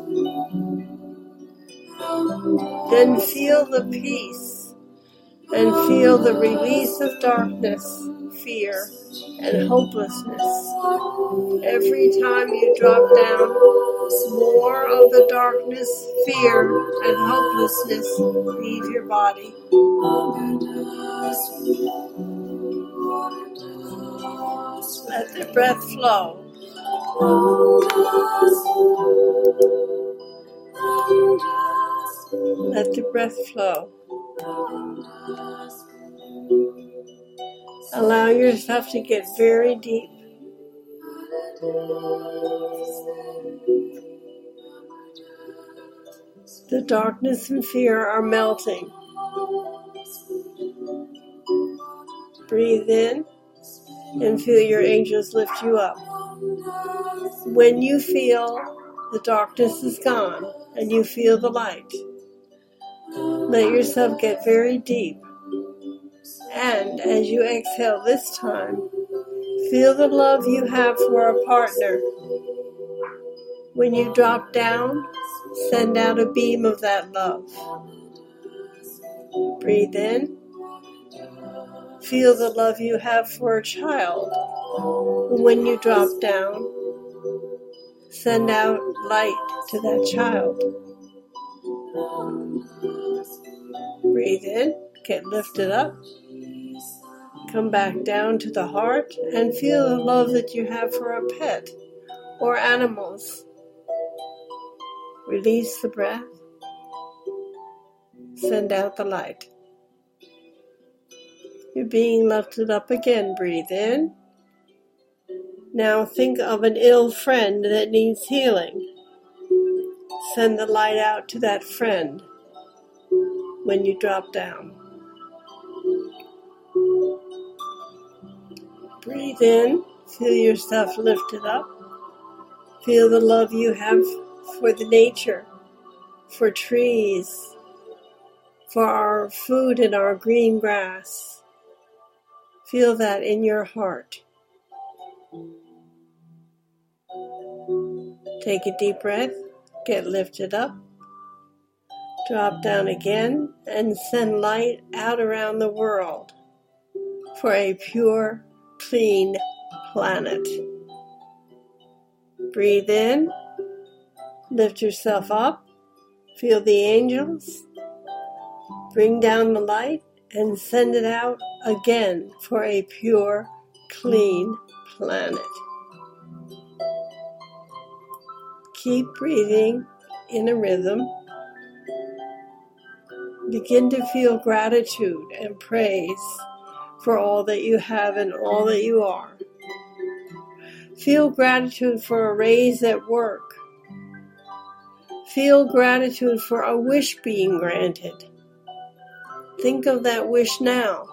Then feel the peace and feel the release of darkness fear and hopelessness. Every time you drop down, more of the darkness, fear, and hopelessness leave your body. Let the breath flow. Let the breath flow. Allow yourself to get very deep. The darkness and fear are melting. Breathe in and feel your angels lift you up. When you feel the darkness is gone and you feel the light, let yourself get very deep. And as you exhale this time, feel the love you have for a partner. When you drop down, send out a beam of that love. Breathe in. Feel the love you have for a child. When you drop down, send out light to that child. Breathe in, get lifted up. Come back down to the heart and feel the love that you have for a pet or animals. Release the breath. Send out the light. You're being lifted up again. Breathe in. Now think of an ill friend that needs healing. Send the light out to that friend when you drop down. Breathe in. Feel yourself lifted up. Feel the love you have for the nature, for trees, for our food and our green grass. Feel that in your heart. Take a deep breath, get lifted up, drop down again, and send light out around the world for a pure, clean planet. Breathe in, lift yourself up, feel the angels, bring down the light, and send it out again for a pure, clean planet. Keep breathing in a rhythm. Begin to feel gratitude and praise for all that you have and all that you are. Feel gratitude for a raise at work. Feel gratitude for a wish being granted. Think of that wish now.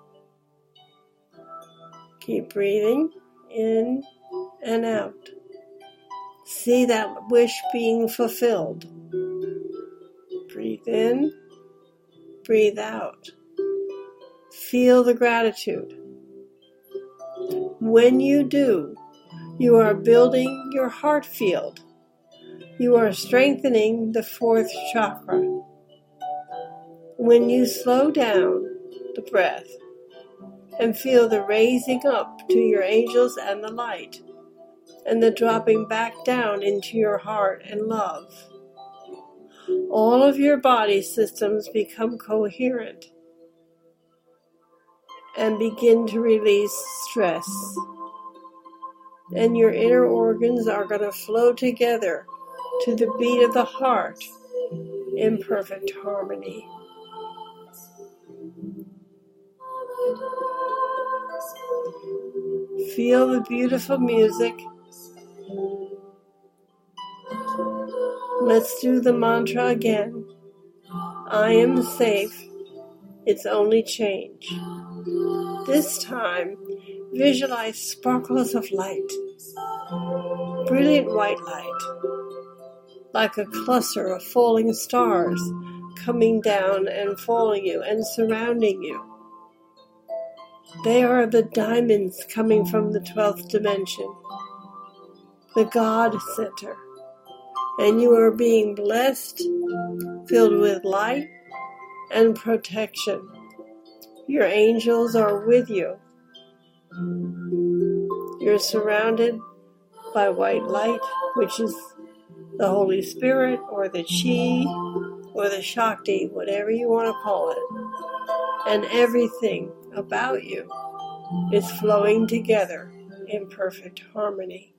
Keep breathing in and out. See that wish being fulfilled. Breathe in, breathe out. Feel the gratitude. When you do, you are building your heart field. You are strengthening the fourth chakra. When you slow down the breath and feel the raising up to your angels and the light, and the dropping back down into your heart and love, all of your body systems become coherent and begin to release stress. And your inner organs are going to flow together to the beat of the heart in perfect harmony. Feel the beautiful music. Let's do the mantra again. I am safe. It's only change. This time, visualize sparkles of light. Brilliant white light. Like a cluster of falling stars coming down and following you and surrounding you. They are the diamonds coming from the twelfth dimension, the God Center. And you are being blessed, filled with light and protection. Your angels are with you. You're surrounded by white light, which is the Holy Spirit or the Chi or the Shakti, whatever you want to call it. And everything about you is flowing together in perfect harmony.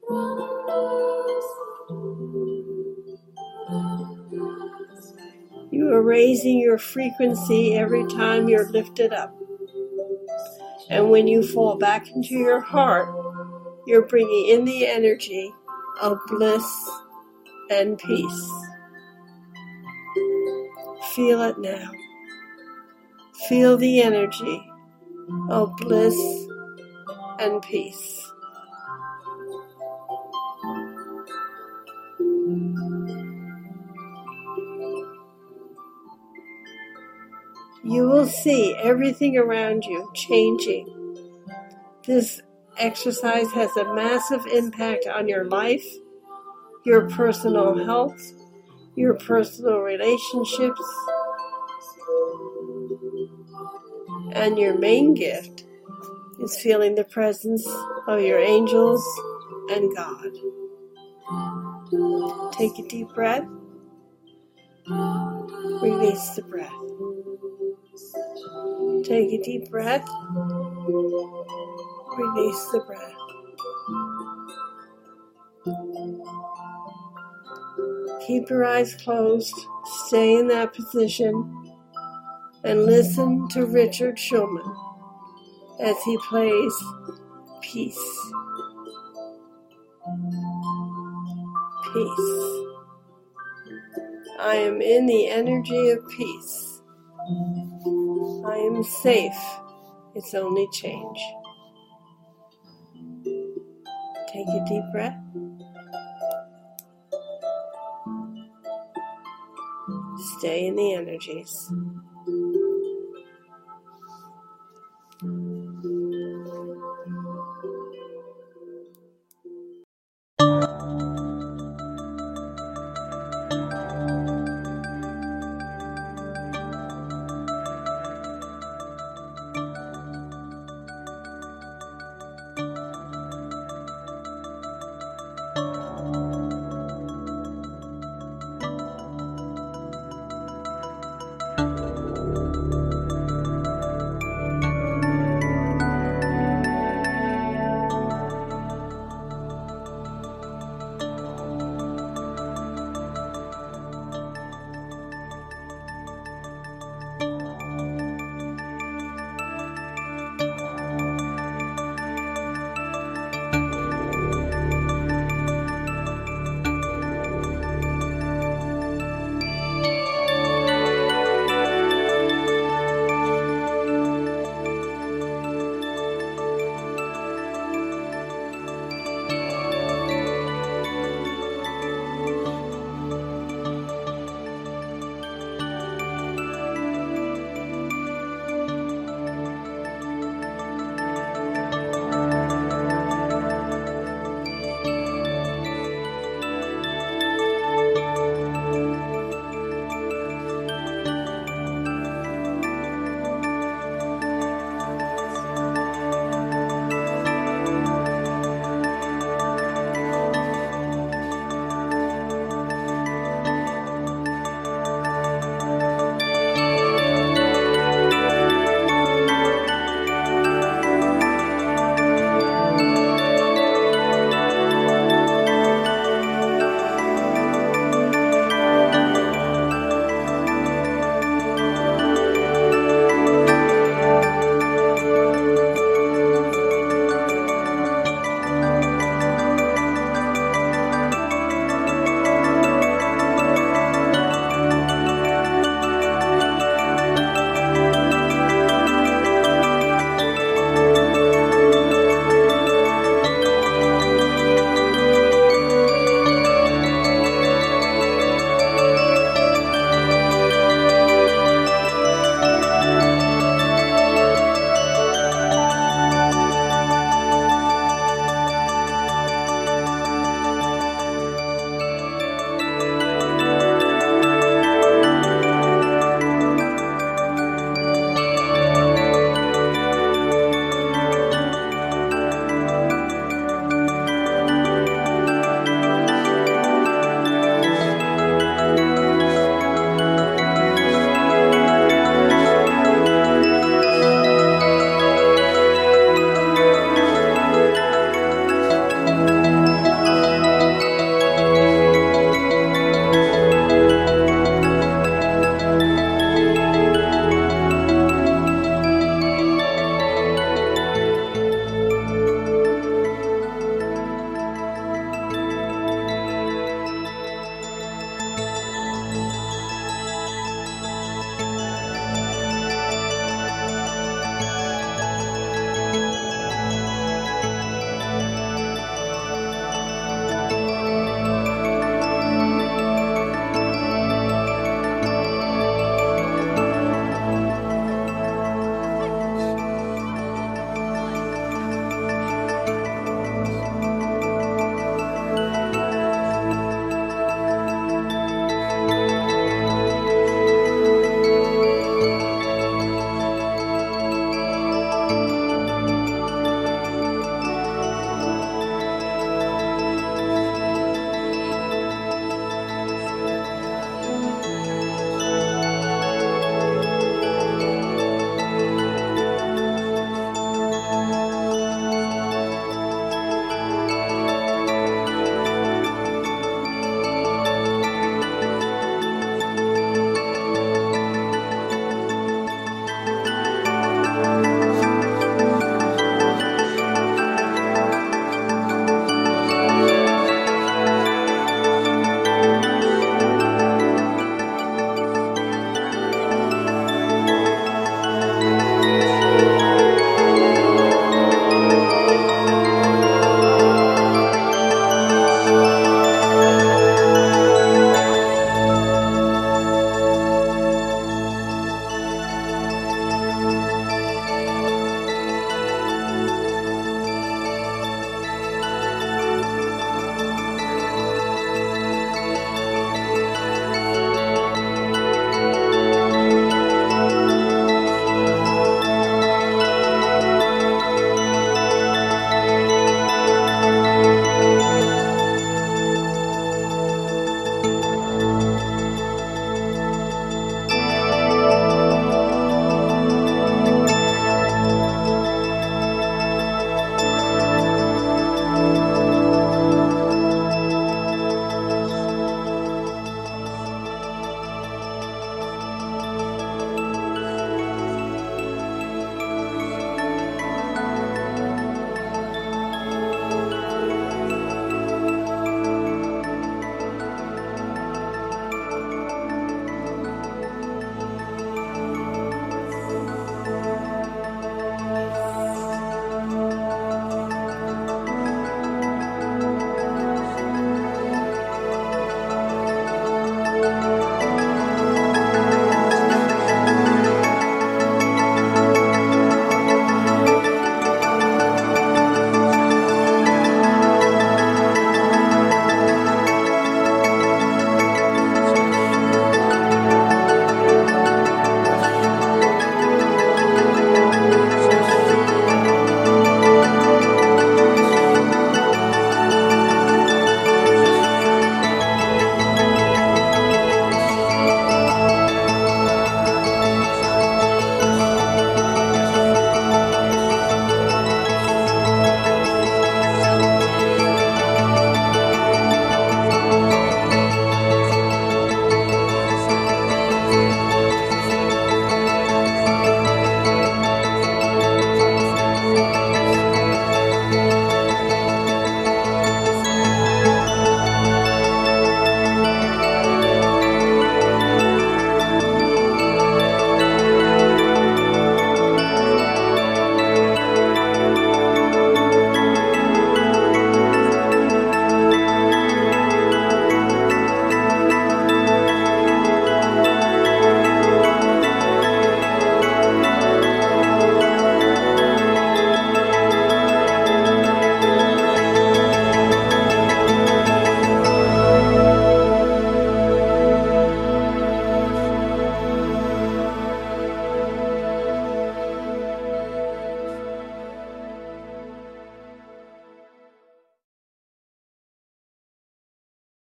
You are raising your frequency every time you're lifted up. And when you fall back into your heart, you're bringing in the energy of bliss and peace. Feel it now. Feel the energy of bliss and peace. You will see everything around you changing. This exercise has a massive impact on your life, your personal health, your personal relationships, and your main gift is feeling the presence of your angels and God. Take a deep breath. Release the breath. Take a deep breath. Release the breath. Keep your eyes closed. Stay in that position and listen to Richard Shulman as he plays Peace. Peace. I am in the energy of peace. I am safe. It's only change. Take a deep breath. Stay in the energies.